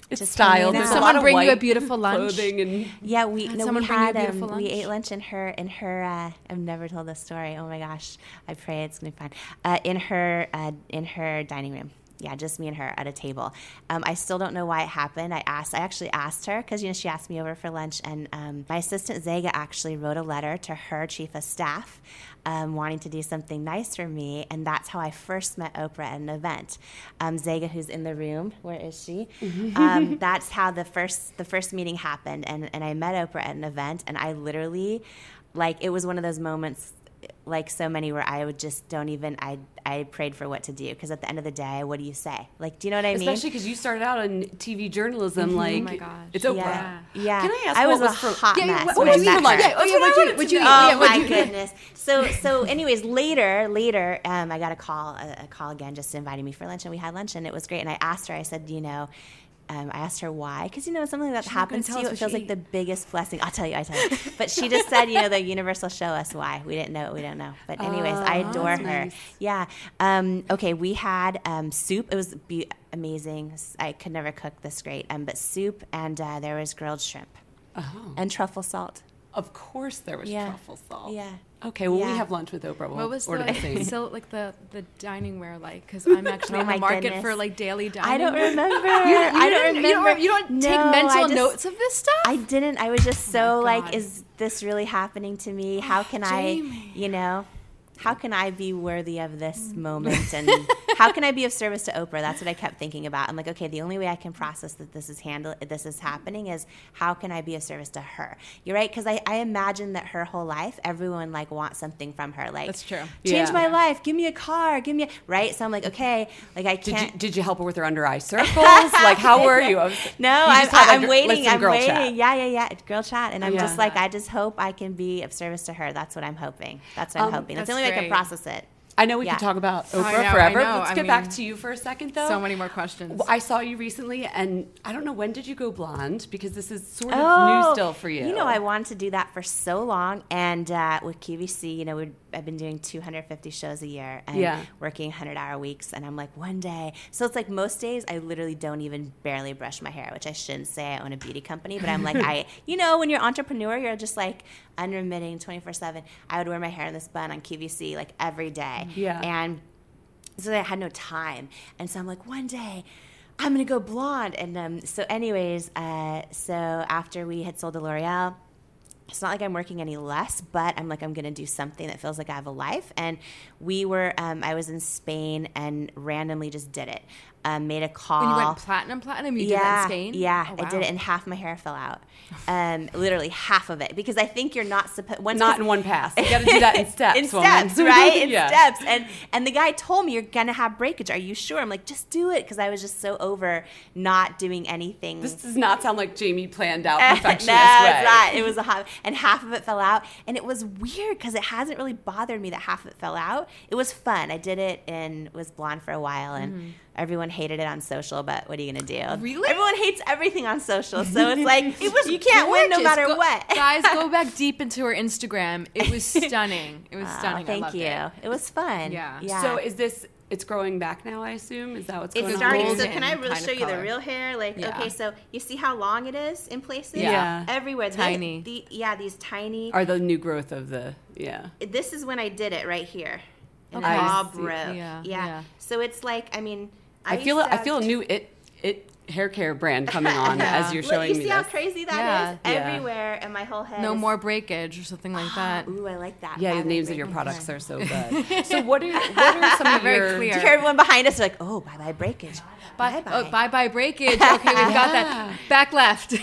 Speaker 5: It's
Speaker 11: Just
Speaker 5: styled.
Speaker 11: hanging
Speaker 5: There's
Speaker 11: out.
Speaker 5: a lot
Speaker 6: Someone
Speaker 5: of
Speaker 6: bring you a
Speaker 5: white
Speaker 6: beautiful lunch?
Speaker 5: clothing and
Speaker 11: Yeah, we
Speaker 6: Had
Speaker 11: no,
Speaker 6: someone
Speaker 11: we
Speaker 6: bring you a
Speaker 11: had
Speaker 6: beautiful
Speaker 11: um, we
Speaker 6: lunch?
Speaker 11: ate lunch in her in her. Uh, I've never told this story. Oh my gosh, I pray it's gonna be fun. Uh, in her uh, in her dining room. Yeah, just me and her at a table. Um, I still don't know why it happened. I asked. I actually asked her because you know she asked me over for lunch, and um, my assistant Zega actually wrote a letter to her chief of staff, um, wanting to do something nice for me, and that's how I first met Oprah at an event. Um, Zega, who's in the room, where is she? um, that's how the first the first meeting happened, and and I met Oprah at an event, and I literally, like, it was one of those moments, like so many, where I would just don't even, I I prayed for what to do, because at the end of the day, what do you say? Like, do you know what I mean?
Speaker 5: especially because you started out in T V journalism. Like,
Speaker 6: Oh my gosh.
Speaker 5: it's Oprah.
Speaker 11: Yeah. yeah.
Speaker 5: Can I ask
Speaker 11: I
Speaker 5: what
Speaker 11: was a
Speaker 5: was for-
Speaker 11: hot
Speaker 5: Yeah,
Speaker 11: mess
Speaker 5: what-
Speaker 11: when
Speaker 5: what
Speaker 11: I
Speaker 5: did you eat
Speaker 11: met
Speaker 5: for lunch?
Speaker 11: her.
Speaker 5: Yeah, oh, yeah, what'd you- what'd you eat?
Speaker 11: Oh
Speaker 5: Yeah, what'd
Speaker 11: my
Speaker 5: you-
Speaker 11: goodness. So so anyways, later later um, I got a call a, a call again, just inviting me for lunch, and we had lunch, and it was great. And I asked her, I said, you know, um, I asked her why, because you know something like that
Speaker 6: She's not gonna
Speaker 11: happens to
Speaker 6: tell
Speaker 11: you,
Speaker 6: us
Speaker 11: it
Speaker 6: what
Speaker 11: feels
Speaker 6: she
Speaker 11: like the biggest blessing. I'll tell you, I tell you. But she just said, you know, the universe will show us why. We didn't know it, we don't know. But anyways, I
Speaker 5: Oh,
Speaker 11: adore
Speaker 5: that's
Speaker 11: her.
Speaker 5: nice.
Speaker 11: Yeah. Um, okay, we had um, soup. It was be- amazing. I could never cook this great. Um, but soup, and uh, there was grilled shrimp
Speaker 5: Oh.
Speaker 11: and truffle salt.
Speaker 5: Of course, there was
Speaker 11: Yeah.
Speaker 5: truffle salt.
Speaker 11: Yeah.
Speaker 5: Okay, well,
Speaker 11: Yeah.
Speaker 5: we have lunch with Oprah. We'll
Speaker 6: What was
Speaker 5: order
Speaker 6: the,
Speaker 5: the same.
Speaker 6: so like the the dining wear like? Because I'm actually
Speaker 11: Oh
Speaker 6: in the
Speaker 11: my
Speaker 6: market
Speaker 11: goodness.
Speaker 6: for like daily dining.
Speaker 11: I don't
Speaker 6: wear.
Speaker 11: remember.
Speaker 6: You, you
Speaker 11: I don't
Speaker 6: didn't-
Speaker 11: remember.
Speaker 6: You don't, you don't take
Speaker 11: No,
Speaker 6: mental
Speaker 11: I just-
Speaker 6: notes of this stuff.
Speaker 11: I didn't. I was just so
Speaker 6: Oh my
Speaker 11: like,
Speaker 6: God.
Speaker 11: is this really happening to me? How can I,
Speaker 6: Jamie.
Speaker 11: you know, how can I be worthy of this moment? And how can I be of service to Oprah? That's what I kept thinking about. I'm like, okay, the only way I can process that this is handle this is happening is how can I be of service to her? You're right, because I, I imagine that her whole life, everyone like wants something from her. Like,
Speaker 6: That's true.
Speaker 11: Change
Speaker 5: Yeah.
Speaker 11: my life. Give me a car. Give me a, right. So I'm like, okay, like I
Speaker 5: Did
Speaker 11: can't.
Speaker 5: you, did you help her with her under eye circles? Like, how were you? I was-
Speaker 11: No,
Speaker 5: you
Speaker 11: I'm,
Speaker 5: just had, like,
Speaker 11: I'm
Speaker 5: a-
Speaker 11: waiting.
Speaker 5: like some
Speaker 11: I'm
Speaker 5: girl
Speaker 11: waiting.
Speaker 5: chat.
Speaker 11: Yeah, yeah, yeah. Girl chat. And I'm
Speaker 5: Yeah.
Speaker 11: just like, I just hope I can be of service to her. That's what I'm hoping. That's what I'm
Speaker 5: Um,
Speaker 11: hoping. That's, the
Speaker 6: that's
Speaker 11: only way I can
Speaker 6: great.
Speaker 11: process it.
Speaker 5: I know we
Speaker 11: Yeah.
Speaker 5: could talk about Oprah
Speaker 6: I know, I
Speaker 5: forever.
Speaker 6: know.
Speaker 5: Let's
Speaker 6: I
Speaker 5: get back
Speaker 6: mean,
Speaker 5: to you for a second, though.
Speaker 6: So many more questions.
Speaker 5: Well, I saw you recently, and I don't know, when did you go blonde? Because this is sort of
Speaker 11: Oh,
Speaker 5: new still for you.
Speaker 11: You know, I wanted to do that for so long. And uh, with Q V C, you know, we'd, I've been doing two hundred fifty shows a year and
Speaker 5: Yeah.
Speaker 11: working one hundred hour weeks. And I'm like, one day. So it's like most days I literally don't even barely brush my hair, which I shouldn't say. I own a beauty company. But I'm like, I, you know, when you're an entrepreneur, you're just like unremitting twenty-four seven. I would wear my hair in this bun on Q V C like every day.
Speaker 5: Yeah.
Speaker 11: And so I had no time. And so I'm like, one day I'm going to go blonde. And um, so anyways, uh, so after we had sold to L'Oreal, it's not like I'm working any less, but I'm like, I'm going to do something that feels like I have a life. And we were, um, I was in Spain and randomly just did it. Um, made a call.
Speaker 6: When you went platinum, platinum, you
Speaker 11: yeah,
Speaker 6: did that in Spain?
Speaker 11: Yeah,
Speaker 6: Oh,
Speaker 11: I did
Speaker 6: wow.
Speaker 11: it, and half my hair fell out. Um, literally half of it, because I think you're not supposed.
Speaker 5: Not in one pass. You got to do that in steps.
Speaker 11: in
Speaker 5: woman.
Speaker 11: steps, right? In
Speaker 5: Yeah.
Speaker 11: steps. And and the guy told me, you're gonna have breakage. Are you sure? I'm like, just do it, because I was just so over not doing anything.
Speaker 5: This does not sound like Jamie planned out
Speaker 11: no,
Speaker 5: perfectionist
Speaker 11: it's
Speaker 5: way.
Speaker 11: not. It was a hot, and half of it fell out, and it was weird because it hasn't really bothered me that half of it fell out. It was fun. I did it and was blonde for a while, and
Speaker 6: Mm-hmm.
Speaker 11: everyone hated it on social. But what are you gonna do?
Speaker 6: Really?
Speaker 11: Everyone hates everything on social, so it's like it was. You can't win no
Speaker 6: Gorgeous.
Speaker 11: matter
Speaker 6: Go-
Speaker 11: what.
Speaker 6: Guys, go back deep into her Instagram. It was stunning. It was
Speaker 11: Oh,
Speaker 6: stunning. I
Speaker 11: thank
Speaker 6: loved
Speaker 11: you.
Speaker 6: It.
Speaker 11: It was fun.
Speaker 6: Yeah.
Speaker 11: Yeah.
Speaker 5: So is this, it's growing back now, I assume? Is that what's
Speaker 11: It's
Speaker 5: going
Speaker 11: starting.
Speaker 5: on?
Speaker 11: So can I
Speaker 6: Golden
Speaker 11: really
Speaker 6: kind
Speaker 11: show
Speaker 6: of
Speaker 11: you the
Speaker 6: color.
Speaker 11: real hair? Like,
Speaker 6: Yeah.
Speaker 11: okay, so you see how long it is in places?
Speaker 5: Yeah.
Speaker 11: Everywhere. They-
Speaker 6: Tiny.
Speaker 11: The, yeah, these tiny.
Speaker 5: Are the new growth of the, yeah.
Speaker 11: This is when I did it right here. And
Speaker 6: Okay.
Speaker 11: it all
Speaker 5: I see.
Speaker 11: broke.
Speaker 6: Yeah,
Speaker 11: Yeah.
Speaker 6: yeah.
Speaker 11: So it's like, I mean,
Speaker 5: I
Speaker 11: used
Speaker 5: feel
Speaker 11: to
Speaker 5: I feel a
Speaker 11: have-
Speaker 5: new it it hair care brand coming on
Speaker 6: Yeah.
Speaker 5: as you're
Speaker 11: Look,
Speaker 5: showing
Speaker 11: you
Speaker 5: me
Speaker 11: see how
Speaker 5: this.
Speaker 11: crazy that is?
Speaker 6: Yeah.
Speaker 5: Yeah.
Speaker 11: Everywhere, and my whole head.
Speaker 6: No
Speaker 11: is-
Speaker 6: more breakage or something like that.
Speaker 11: Ooh, I like that.
Speaker 5: Yeah,
Speaker 11: Bye
Speaker 5: the
Speaker 11: bye
Speaker 5: names of your
Speaker 11: breakage.
Speaker 5: products are so good. So what are what are some of
Speaker 6: Very
Speaker 5: your
Speaker 6: clear.
Speaker 11: Do you hear everyone behind us? They're like, oh, bye bye breakage.
Speaker 6: Bye,
Speaker 11: Bye-bye.
Speaker 6: oh, bye bye breakage. Okay, we've got that. Back left.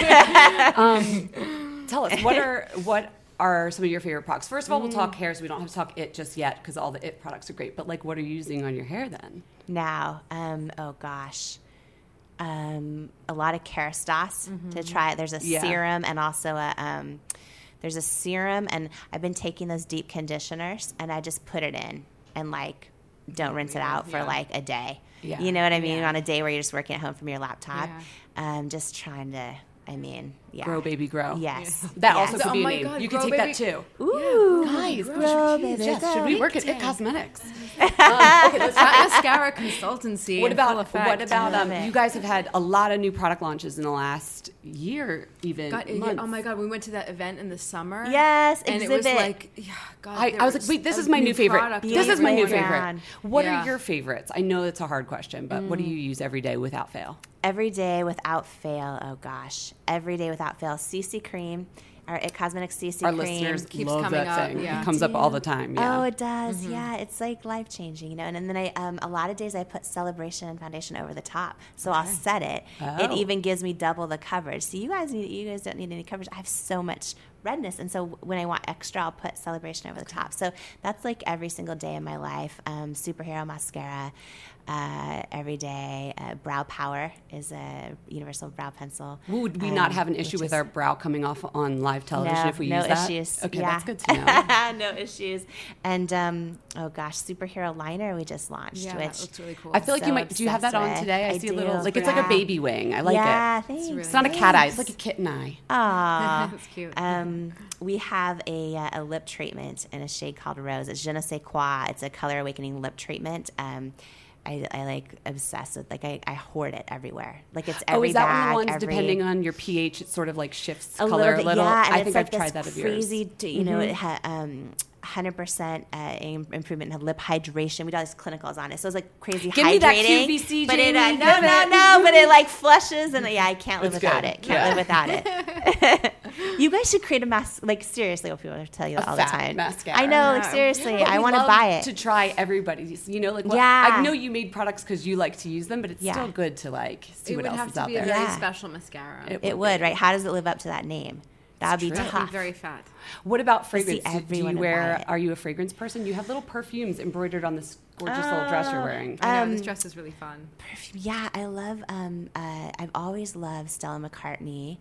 Speaker 5: Tell us what are what are some of your favorite products? First of all, we'll talk
Speaker 11: Mm.
Speaker 5: hair, so we don't have to talk it just yet because all the it products are great. But like, what are you using on your hair then?
Speaker 11: Now, um, oh gosh, um, a lot of Kerastase to try it. There's a
Speaker 5: Yeah.
Speaker 11: serum and also a um, there's a serum, and I've been taking those deep conditioners, and I just put it in and like don't rinse it out for
Speaker 5: Yeah.
Speaker 11: like a day.
Speaker 5: Yeah.
Speaker 11: You know what I mean?
Speaker 5: Yeah.
Speaker 11: On a day where you're just working at home from your laptop,
Speaker 6: Yeah.
Speaker 11: um, just trying to. I mean, Yeah.
Speaker 9: Grow Baby Grow.
Speaker 11: Yes.
Speaker 9: That
Speaker 11: Yes.
Speaker 9: also could
Speaker 6: Oh
Speaker 9: be a
Speaker 6: my
Speaker 9: name.
Speaker 6: God,
Speaker 9: You could
Speaker 6: Grow
Speaker 9: take
Speaker 6: Baby-
Speaker 9: that too.
Speaker 11: Ooh.
Speaker 9: Guys,
Speaker 11: Grow
Speaker 9: brush your
Speaker 11: Baby
Speaker 9: teeth. Yes.
Speaker 11: Grow.
Speaker 9: Should we work at It Cosmetics?
Speaker 6: Um, okay, let's try mascara consultancy.
Speaker 9: What
Speaker 6: in full
Speaker 9: about
Speaker 6: effect.
Speaker 9: what about
Speaker 11: love
Speaker 9: um,
Speaker 11: it.
Speaker 9: you guys have had a lot of new product launches in the last year, even
Speaker 6: God, yeah,
Speaker 9: months.
Speaker 6: oh my God, we went to that event in the summer.
Speaker 11: Yes,
Speaker 6: and it was
Speaker 11: exhibit.
Speaker 6: like, yeah, God.
Speaker 9: I,
Speaker 6: there
Speaker 9: I was like, wait, this
Speaker 6: a
Speaker 9: is my new favorite.
Speaker 6: product
Speaker 9: This is my new
Speaker 11: Beautiful
Speaker 9: favorite.
Speaker 11: brand.
Speaker 9: What
Speaker 6: Yeah.
Speaker 9: are your favorites? I know it's a hard question, but what do you use every day without fail?
Speaker 11: Every day without fail. Oh gosh, every day without fail. C C cream, our It Cosmetics C C
Speaker 9: Our
Speaker 11: cream.
Speaker 9: listeners
Speaker 6: keeps
Speaker 9: love
Speaker 6: coming
Speaker 9: that
Speaker 6: up,
Speaker 9: thing.
Speaker 6: yeah.
Speaker 9: It comes up all the time. Yeah.
Speaker 11: Oh, it does. Yeah, it's like life changing, you know. And, and then I, um, a lot of days I put Celebration foundation over the top, so I'll set it. It
Speaker 9: Oh.
Speaker 11: even gives me double the coverage. So you guys need, you guys don't need any coverage. I have so much redness, and so when I want extra, I'll put Celebration over the top. So that's like every single day in my life. Um, superhero mascara. Uh, every day, uh, Brow Power is a universal brow pencil.
Speaker 9: Would we
Speaker 11: um,
Speaker 9: not have an issue
Speaker 11: which
Speaker 9: with
Speaker 11: is-
Speaker 9: our brow coming off on live television
Speaker 11: no,
Speaker 9: if we
Speaker 11: no
Speaker 9: use that?
Speaker 11: issues.
Speaker 9: Okay,
Speaker 11: yeah.
Speaker 9: that's good to know.
Speaker 11: no issues. And um, oh gosh, superhero liner we just launched,
Speaker 6: Yeah,
Speaker 11: which
Speaker 6: that looks really cool.
Speaker 9: I feel like
Speaker 11: so
Speaker 9: you might. Do you have that
Speaker 11: obsessed
Speaker 9: on
Speaker 11: with.
Speaker 9: today? I,
Speaker 11: I
Speaker 9: see a little.
Speaker 11: do.
Speaker 9: Like it's like a
Speaker 11: Yeah.
Speaker 9: baby wing. I like
Speaker 11: yeah,
Speaker 9: it.
Speaker 11: thanks.
Speaker 6: really
Speaker 9: It's not a cat eye. It's like a
Speaker 11: Thanks.
Speaker 9: kitten eye.
Speaker 11: Aw.
Speaker 6: That's cute.
Speaker 11: Um, we have a, uh, a lip treatment in a shade called Rose. It's Je ne sais quoi. It's a color awakening lip treatment. Um, I, I like obsess with like I, I hoard it everywhere. Like it's every
Speaker 9: Oh, is that
Speaker 11: bag,
Speaker 9: one of the ones
Speaker 11: every,
Speaker 9: depending on your pH? It sort of like shifts
Speaker 11: a
Speaker 9: color
Speaker 11: little
Speaker 9: a
Speaker 11: bit,
Speaker 9: little.
Speaker 11: yeah. And
Speaker 9: I
Speaker 11: it's
Speaker 9: think
Speaker 11: like
Speaker 9: I've tried
Speaker 11: this
Speaker 9: that of yours.
Speaker 11: crazy, to, you know, it had um, one hundred percent uh, im- improvement in lip hydration. We did all these clinicals on it, so it was like crazy
Speaker 9: Give
Speaker 11: hydrating.
Speaker 9: me that Q V C,
Speaker 11: but it, uh,
Speaker 9: Jamie,
Speaker 11: no,
Speaker 9: give
Speaker 11: no,
Speaker 9: it.
Speaker 11: no. But it like flushes, and yeah, I can't live
Speaker 9: It's
Speaker 11: without
Speaker 9: good.
Speaker 11: it. Can't
Speaker 9: Yeah.
Speaker 11: live without it. You guys should create a mask. Like seriously, what people tell you
Speaker 9: A
Speaker 11: that all
Speaker 9: fat
Speaker 11: the time.
Speaker 9: mascara.
Speaker 11: I know. Like
Speaker 6: Yeah.
Speaker 11: seriously,
Speaker 9: But
Speaker 11: I
Speaker 9: we
Speaker 11: want to
Speaker 9: love
Speaker 11: buy it.
Speaker 9: to try everybody's. You know, like what,
Speaker 11: Yeah.
Speaker 9: I know you made products because you like to use them, but it's
Speaker 11: Yeah.
Speaker 9: still good to like see
Speaker 6: it
Speaker 9: what
Speaker 6: would
Speaker 9: else
Speaker 6: have
Speaker 9: is
Speaker 6: to
Speaker 9: out
Speaker 6: be a
Speaker 9: there.
Speaker 6: very
Speaker 11: Yeah.
Speaker 6: special mascara.
Speaker 9: It
Speaker 11: It would, right? How does it live up to that name? That would be
Speaker 9: true.
Speaker 6: It'd be
Speaker 11: tough.
Speaker 6: very fat.
Speaker 9: What about
Speaker 11: see
Speaker 9: fragrance? Do- Do
Speaker 11: everyone
Speaker 9: you
Speaker 11: would buy
Speaker 9: wear?
Speaker 11: it.
Speaker 9: Are you a fragrance person? You have little perfumes embroidered on this gorgeous little dress you're wearing.
Speaker 6: I know,
Speaker 11: Um,
Speaker 6: this dress is really fun.
Speaker 11: Perfume. Yeah, I love. Um, uh, I've always loved Stella McCartney.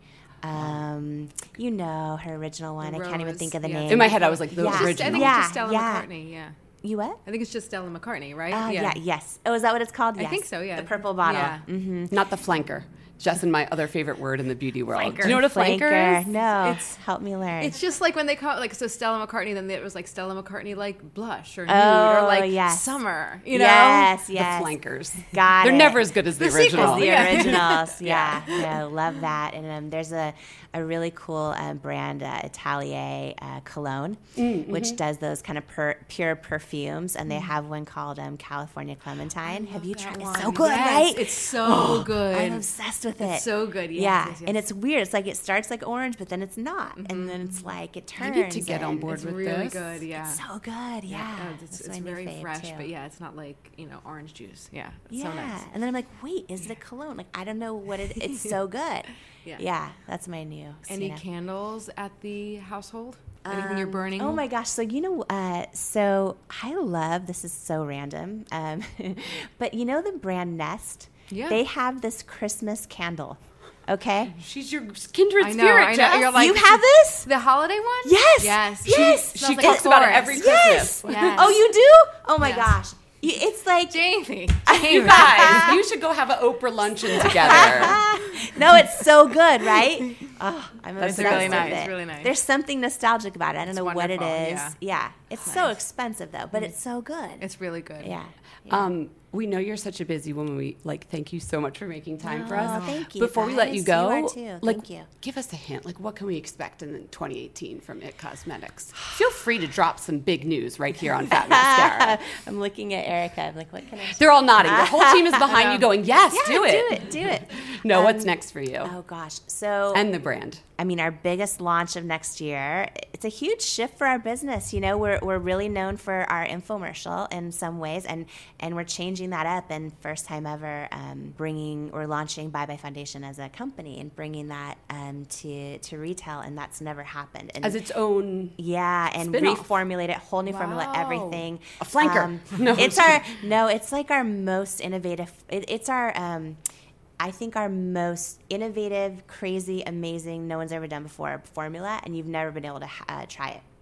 Speaker 11: Um, you know her original one. I can't even
Speaker 6: Rose,
Speaker 11: think of the
Speaker 6: yeah.
Speaker 11: name.
Speaker 9: In my head, I was like the
Speaker 11: Yeah.
Speaker 6: Just- I
Speaker 9: original.
Speaker 6: think
Speaker 11: Yeah,
Speaker 6: it's just Stella
Speaker 11: yeah.
Speaker 6: McCartney. Yeah.
Speaker 11: You what?
Speaker 6: I think it's just Stella McCartney, right?
Speaker 11: Uh, yeah. Yes. Oh, is that what it's called?
Speaker 6: I
Speaker 11: Yes.
Speaker 6: think so, yeah.
Speaker 11: The purple bottle.
Speaker 6: Yeah.
Speaker 11: Mm-hmm.
Speaker 9: Not the flanker. Jess and my other favorite word in the beauty world.
Speaker 11: Flanker.
Speaker 9: Do you know what a flanker,
Speaker 11: Flanker.
Speaker 9: is?
Speaker 11: No.
Speaker 6: It's-
Speaker 11: help me learn.
Speaker 6: It's just like when they call it like so Stella McCartney, then it was like Stella McCartney like blush or nude
Speaker 11: Oh,
Speaker 6: or like
Speaker 11: yes.
Speaker 6: summer. You know?
Speaker 11: yes, yes.
Speaker 9: The flankers.
Speaker 11: Got
Speaker 9: They're
Speaker 11: it.
Speaker 9: never as good as the,
Speaker 6: The
Speaker 9: original.
Speaker 6: sequels,
Speaker 11: The
Speaker 6: Yeah.
Speaker 11: originals, yeah, no, love that. And um, there's a, a really cool um, brand, uh, Atelier uh, Cologne,
Speaker 9: Mm,
Speaker 11: which
Speaker 9: mm-hmm.
Speaker 11: does those kind of per, pure perfumes, and they have one called um, California Clementine. Have you tried? It's so good,
Speaker 6: Yes,
Speaker 11: right?
Speaker 6: It's so good.
Speaker 11: I'm obsessed with it.
Speaker 6: It's so good. Yes,
Speaker 11: yeah,
Speaker 6: yes, yes.
Speaker 11: and it's weird. It's like it starts like orange, but then it's not, and then it's like it
Speaker 9: I
Speaker 11: turns.
Speaker 9: need to get on
Speaker 11: and
Speaker 9: board
Speaker 6: It's
Speaker 9: with
Speaker 6: really
Speaker 9: this.
Speaker 6: good. Yeah.
Speaker 11: It's so good. Yeah,
Speaker 6: No, it's,
Speaker 11: That's
Speaker 6: it's
Speaker 11: my new
Speaker 6: very
Speaker 11: fave,
Speaker 6: fresh,
Speaker 11: too.
Speaker 6: but yeah, it's not like you know orange juice. Yeah, it's
Speaker 11: Yeah,
Speaker 6: so nice.
Speaker 11: and then I'm like, wait, is it a cologne? Like I don't know what it. It's so good.
Speaker 6: Yeah.
Speaker 11: yeah, that's my new.
Speaker 6: Any
Speaker 11: Sienna.
Speaker 6: candles at the household? Anything you're
Speaker 11: Um,
Speaker 6: burning?
Speaker 11: Oh my gosh! So you know, uh, so I love this. Is so random, um, but you know the brand Nest.
Speaker 6: Yeah.
Speaker 11: They have this Christmas candle. Okay.
Speaker 9: She's your kindred
Speaker 6: I know,
Speaker 9: spirit,
Speaker 6: I know.
Speaker 9: Jess.
Speaker 6: You're like-
Speaker 11: you have this?
Speaker 6: The holiday one?
Speaker 11: Yes.
Speaker 6: Yes.
Speaker 11: Yes.
Speaker 6: She,
Speaker 9: She
Speaker 6: smells like
Speaker 9: talks
Speaker 6: a
Speaker 9: about it
Speaker 6: forest.
Speaker 9: every
Speaker 11: Yes.
Speaker 9: Christmas.
Speaker 6: Yes.
Speaker 11: Oh, you do? Oh my
Speaker 6: Yes.
Speaker 11: gosh! You, it's like
Speaker 6: Jamie.
Speaker 9: You guys, you should go have an Oprah luncheon together.
Speaker 11: no, it's so good, right? Oh, I'm
Speaker 6: That's
Speaker 11: obsessed
Speaker 6: really
Speaker 11: with
Speaker 6: nice,
Speaker 11: it.
Speaker 6: really nice.
Speaker 11: There's something nostalgic about it. I don't
Speaker 6: It's
Speaker 11: know what it
Speaker 6: wonderful,
Speaker 11: is.
Speaker 6: yeah.
Speaker 11: It's so expensive though, but it's so good.
Speaker 6: It's really good.
Speaker 11: yeah.
Speaker 9: Um, we know you're such a busy woman. We like thank you so much for making time for us.
Speaker 11: Oh, thank you,
Speaker 9: Before we let you
Speaker 11: guys.
Speaker 9: go,
Speaker 11: You are too.
Speaker 9: like,
Speaker 11: Thank you.
Speaker 9: give us a hint. Like, what can we expect in twenty eighteen from It Cosmetics? Feel free to drop some big news right here on Fat Mascara.
Speaker 11: I'm looking at Erica. I'm like, what can I?
Speaker 9: They're all nodding. The whole team is behind you, going, "Yes,
Speaker 11: Yeah,
Speaker 9: do it,
Speaker 11: do it, do it."
Speaker 9: No,
Speaker 11: Um,
Speaker 9: what's next for you?
Speaker 11: Oh gosh. So
Speaker 9: And the brand.
Speaker 11: I mean, our biggest launch of next year, it's a huge shift for our business. You know, we're, we're really known for our infomercial in some ways, and, and we're changing that up. And first time ever, um, bringing or launching Bye Bye Foundation as a company and bringing that um, to to retail, and that's never happened. And
Speaker 9: As its own.
Speaker 11: yeah, and
Speaker 9: spin-off.
Speaker 11: reformulate it, whole new formula,
Speaker 6: Wow.
Speaker 11: everything.
Speaker 9: A flanker. No, I'm
Speaker 11: it's our no, it's like our most innovative. It, it's our. Um, I think our most innovative, crazy, amazing, no one's ever done before formula, and you've never been able to uh, try it,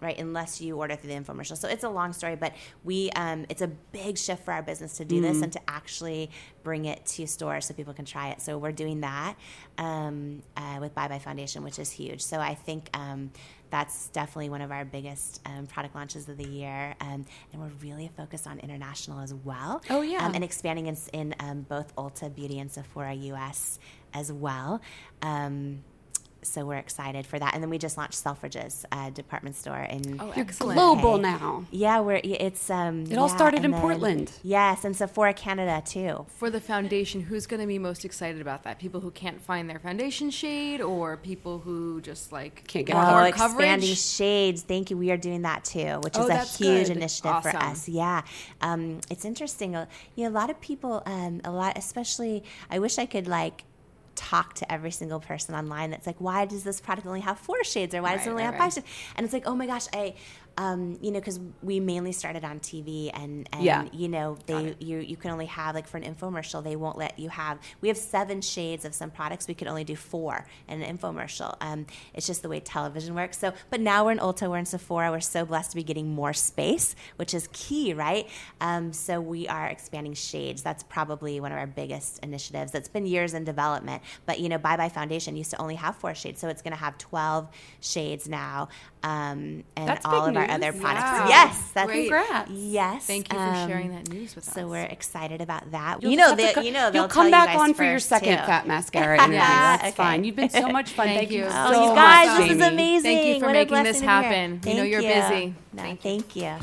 Speaker 11: right? Unless you order through the infomercial. So it's a long story, but we um, it's a big shift for our business to do this and to actually bring it to stores so people can try it. So we're doing that um, uh, with Bye Bye Foundation, which is huge. So I think um, that's definitely one of our biggest um, product launches of the year. Um, and we're really focused on international as well.
Speaker 5: Oh, yeah.
Speaker 11: Um, and expanding in, in um, both Ulta Beauty and Sephora U S as well. Um, so we're excited for that. And then we just launched Selfridges uh, department store in
Speaker 9: Oh,
Speaker 11: You're
Speaker 9: excellent. global now.
Speaker 11: Yeah, we're it's um
Speaker 9: It all
Speaker 11: yeah,
Speaker 9: started
Speaker 11: and
Speaker 9: in
Speaker 11: then-
Speaker 9: Portland.
Speaker 11: Yes, and Sephora Canada too.
Speaker 6: For the foundation, who's going to be most excited about that? People who can't find their foundation shade, or people who just like
Speaker 9: Can't
Speaker 6: want
Speaker 11: Oh,
Speaker 6: more
Speaker 11: expanding
Speaker 6: coverage?
Speaker 11: shades. Thank you. We are doing that too, which
Speaker 6: Oh,
Speaker 11: is a
Speaker 6: that's
Speaker 11: huge
Speaker 6: good.
Speaker 11: initiative for
Speaker 6: Awesome.
Speaker 11: us. Yeah, um, it's interesting. Uh, You know, a lot of people, um, a lot, especially. I wish I could like talk to every single person online that's like, why does this product only have four shades, or why does
Speaker 6: Right,
Speaker 11: it only
Speaker 6: right,
Speaker 11: have five
Speaker 6: right.
Speaker 11: shades? And it's like, oh my gosh, I. Um, you know, because we mainly started on T V, and, and
Speaker 9: Yeah.
Speaker 11: you know, they you you can only have like for an infomercial, they won't let you have. We have seven shades of some products. We could only do four in an infomercial. Um, it's just the way television works. So, but now we're in Ulta, we're in Sephora. We're so blessed to be getting more space, which is key, right? Um, so we are expanding shades. That's probably one of our biggest initiatives. That's been years in development. But you know, Bye Bye Foundation used to only have four shades, so it's going to have twelve shades now. Um, and
Speaker 9: That's
Speaker 11: all
Speaker 9: big
Speaker 11: of our
Speaker 9: news.
Speaker 11: other products.
Speaker 6: Wow.
Speaker 11: Yes, that's
Speaker 6: Great.
Speaker 9: Congrats.
Speaker 11: Yes.
Speaker 6: Thank you for
Speaker 11: um,
Speaker 6: sharing that news with us.
Speaker 11: So we're excited about that.
Speaker 9: You'll
Speaker 11: you
Speaker 9: just
Speaker 11: know,
Speaker 9: have to
Speaker 11: they,
Speaker 9: co-
Speaker 11: you know,
Speaker 9: you'll
Speaker 11: they'll
Speaker 9: come
Speaker 11: tell
Speaker 9: back
Speaker 11: you guys
Speaker 9: on for your
Speaker 11: first,
Speaker 9: second
Speaker 11: too.
Speaker 9: Fat Mascara interview. That's
Speaker 11: Okay.
Speaker 9: fine. You've been so much fun.
Speaker 6: Thank
Speaker 9: Thank, you.
Speaker 6: you.
Speaker 9: so
Speaker 11: Oh, you
Speaker 9: much,
Speaker 11: guys, this is
Speaker 9: Jamie.
Speaker 11: amazing.
Speaker 6: Thank you for
Speaker 11: What a
Speaker 6: making
Speaker 11: blessing
Speaker 6: this
Speaker 11: to hear.
Speaker 6: happen. We know
Speaker 11: Thank
Speaker 6: you're
Speaker 11: you.
Speaker 6: busy.
Speaker 11: No,
Speaker 6: Thank
Speaker 11: thank you.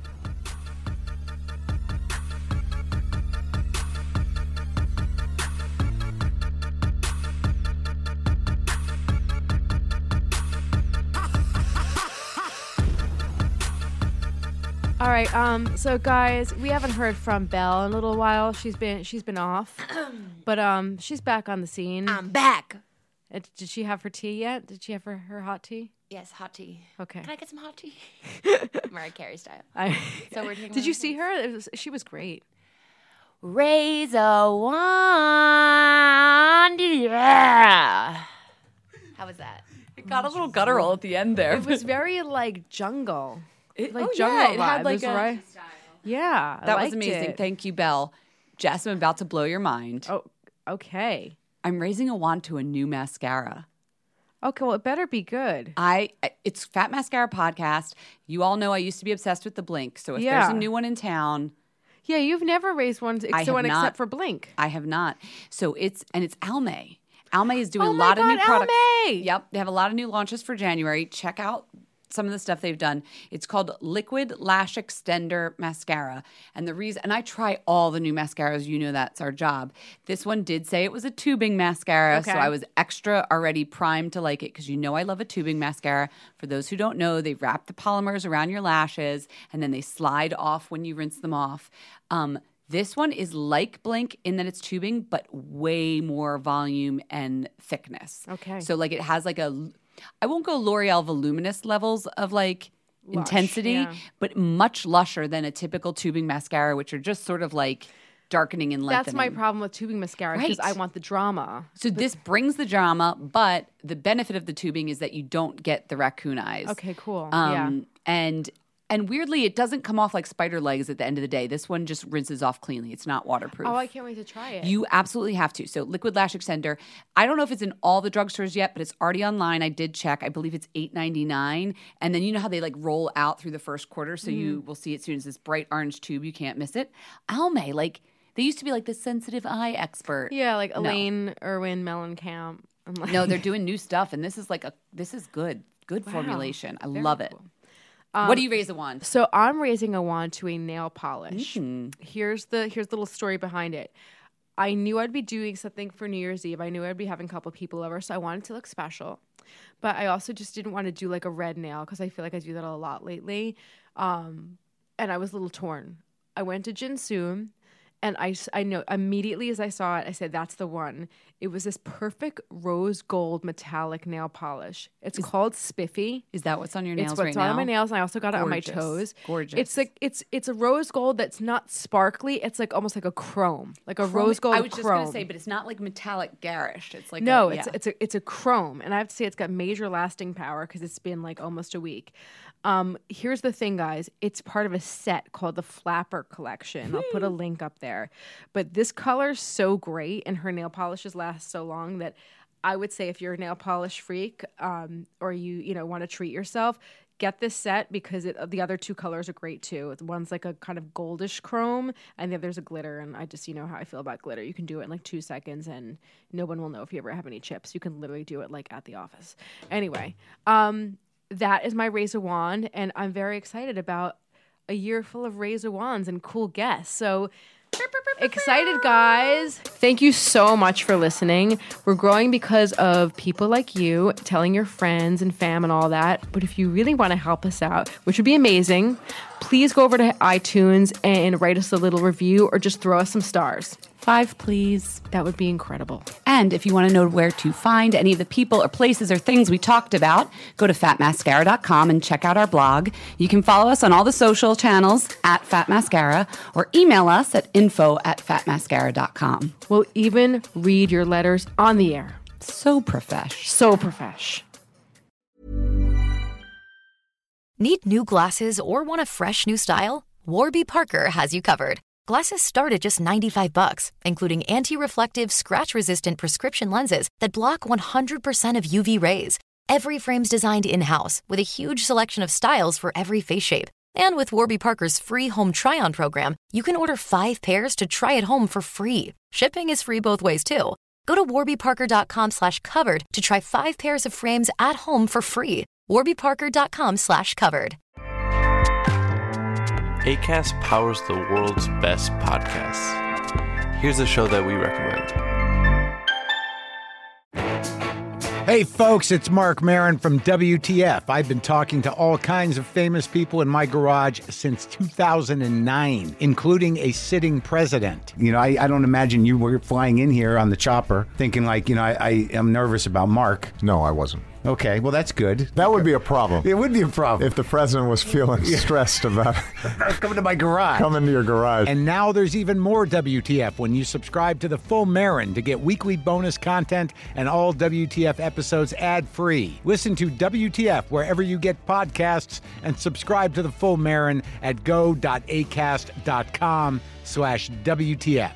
Speaker 6: All right, um, so guys, we haven't heard from Belle in a little while. She's been she's been off, but um, she's back on the scene.
Speaker 12: I'm back.
Speaker 6: Uh, Did she have her tea yet? Did she have her, her hot tea?
Speaker 12: Yes, hot tea.
Speaker 6: Okay.
Speaker 12: Can I get some hot tea? Mariah Carey style.
Speaker 6: I,
Speaker 12: So we're taking
Speaker 6: Did you
Speaker 12: Mariah
Speaker 6: see her? It was, she was great.
Speaker 12: Raise a wand. Yeah. How was that?
Speaker 5: It got a little guttural at the end there.
Speaker 6: It was very like jungle.
Speaker 5: It-
Speaker 6: like
Speaker 5: oh,
Speaker 6: jungle
Speaker 5: yeah, it had,
Speaker 6: vibes,
Speaker 5: like, a-
Speaker 6: right? Yeah, I
Speaker 5: that was
Speaker 6: liked
Speaker 5: amazing.
Speaker 6: it.
Speaker 5: Thank you, Belle. Jess, I'm about to blow your mind.
Speaker 6: Oh, okay.
Speaker 5: I'm raising a wand to a new mascara.
Speaker 6: Okay, well, it better be good.
Speaker 5: I it's Fat Mascara Podcast. You all know I used to be obsessed with the Blink. So if
Speaker 6: Yeah.
Speaker 5: there's a new one in town,
Speaker 6: Yeah, you've never raised one,
Speaker 5: I
Speaker 6: ex-
Speaker 5: have
Speaker 6: one
Speaker 5: not.
Speaker 6: except for Blink.
Speaker 5: I have not. So it's and it's Almay. Almay is doing
Speaker 6: Oh
Speaker 5: a
Speaker 6: my
Speaker 5: lot of
Speaker 6: God,
Speaker 5: new products.
Speaker 6: Almay!
Speaker 5: Yep, they have a lot of new launches for January. Check out some of the stuff they've done. It's called Liquid Lash Extender Mascara. And the reason, and I try all the new mascaras, you know that's our job. This one did say it was a tubing mascara, so
Speaker 6: Okay.
Speaker 5: I was extra already primed to like it because you know I love a tubing mascara. For those who don't know, they wrap the polymers around your lashes and then they slide off when you rinse them off. Um, This one is like Blink in that it's tubing, but way more volume and thickness.
Speaker 6: Okay.
Speaker 5: So like it has like a, I won't go L'Oreal voluminous levels of like
Speaker 6: Lush,
Speaker 5: intensity,
Speaker 6: yeah.
Speaker 5: but much lusher than a typical tubing mascara, which are just sort of like darkening and lengthening.
Speaker 6: That's my problem with tubing mascara because
Speaker 5: Right.
Speaker 6: I want the drama.
Speaker 5: So this brings the drama, but the benefit of the tubing is that you don't get the raccoon eyes.
Speaker 6: Okay, cool.
Speaker 5: Um,
Speaker 6: yeah.
Speaker 5: And and weirdly, it doesn't come off like spider legs at the end of the day. This one just rinses off cleanly. It's not waterproof.
Speaker 6: Oh, I can't wait to try it.
Speaker 5: You absolutely have to. So Liquid Lash Extender. I don't know if it's in all the drugstores yet, but it's already online. I did check. I believe it's eight ninety-nine. And then you know how they like roll out through the first quarter, so you will see it soon as this bright orange tube. You can't miss it. Almay, like they used to be like the sensitive eye expert.
Speaker 6: yeah, like
Speaker 5: No.
Speaker 6: Elaine Irwin Mellencamp. I'm like,
Speaker 5: No, they're doing new stuff, and this is like a this is good, good
Speaker 6: Wow.
Speaker 5: formulation. I
Speaker 6: Very
Speaker 5: love it.
Speaker 6: cool.
Speaker 5: What do you raise a wand?
Speaker 6: So I'm raising a wand to a nail polish.
Speaker 5: Mm.
Speaker 6: Here's the here's the little story behind it. I knew I'd be doing something for New Year's Eve. I knew I'd be having a couple people over, so I wanted to look special. But I also just didn't want to do like a red nail because I feel like I do that a lot lately. Um, and I was a little torn. I went to Jinsoon, And I, s- I know immediately as I saw it, I said, that's the one. It was this perfect rose gold metallic nail polish. It's called Spiffy.
Speaker 5: Is that what's on your nails
Speaker 6: It's what's
Speaker 5: right
Speaker 6: on
Speaker 5: now?
Speaker 6: my nails, and I also got it on my
Speaker 5: Gorgeous.
Speaker 6: toes.
Speaker 5: Gorgeous.
Speaker 6: It's like it's it's a rose gold that's not sparkly. It's like almost like a chrome, like a
Speaker 5: Chrome-
Speaker 6: rose gold
Speaker 5: I was just
Speaker 6: chrome.
Speaker 5: gonna say, but it's not like metallic garish. It's like
Speaker 6: no,
Speaker 5: a,
Speaker 6: it's
Speaker 5: yeah.
Speaker 6: it's a it's a chrome, and I have to say it's got major lasting power because it's been like almost a week. Um, here's the thing, guys. It's part of a set called the Flapper Collection. I'll put a link up there. But this color's so great, and her nail polishes last so long that I would say if you're a nail polish freak, um, or you you know want to treat yourself, get this set because it, the other two colors are great too. One's like a kind of goldish chrome, and the other's a glitter. And I just, you know how I feel about glitter. You can do it in like two seconds, and no one will know if you ever have any chips. You can literally do it like at the office. Anyway, um, that is my razor wand, and I'm very excited about a year full of razor wands and cool guests. So excited, guys. Thank you so much for listening. We're growing because of people like you telling your friends and fam and all that. But if you really want to help us out, which would be amazing, please go over to iTunes and write us a little review or just throw us some stars.
Speaker 5: Five, please.
Speaker 6: That would be incredible.
Speaker 5: And if you want to know where to find any of the people or places or things we talked about, go to fat mascara dot com and check out our blog. You can follow us on all the social channels at Fat Mascara or email us at info at fat mascara dot com.
Speaker 6: We'll even read your letters on the air.
Speaker 5: So profesh.
Speaker 6: So profesh.
Speaker 4: Need new glasses or want a fresh new style? Warby Parker has you covered. Glasses start at just ninety-five bucks, including anti-reflective, scratch-resistant prescription lenses that block one hundred percent of U V rays. Every frame's designed in-house with a huge selection of styles for every face shape. And with Warby Parker's free home try-on program, you can order five pairs to try at home for free. Shipping is free both ways, too. Go to warby parker dot com slash covered to try five pairs of frames at home for free. warby parker dot com slash covered.
Speaker 13: Acast powers the world's best podcasts. Here's a show that we recommend.
Speaker 14: Hey folks, it's Mark Maron from W T F. I've been talking to all kinds of famous people in my garage since two thousand nine, including a sitting president. You know, I, I don't imagine you were flying in here on the chopper thinking like, you know, I, I am nervous about Mark.
Speaker 15: No, I wasn't.
Speaker 14: Okay, well, that's good.
Speaker 15: That would be a problem.
Speaker 14: It would be a problem.
Speaker 15: If the president was feeling stressed about
Speaker 14: coming to my garage.
Speaker 15: Coming to your garage.
Speaker 14: And now there's even more W T F when you subscribe to the full Marin to get weekly bonus content and all W T F episodes ad-free. Listen to W T F wherever you get podcasts and subscribe to the full Marin at go.acast.com slash WTF.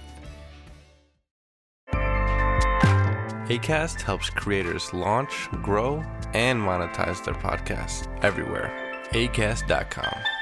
Speaker 13: Acast helps creators launch, grow, and monetize their podcasts everywhere. acast dot com.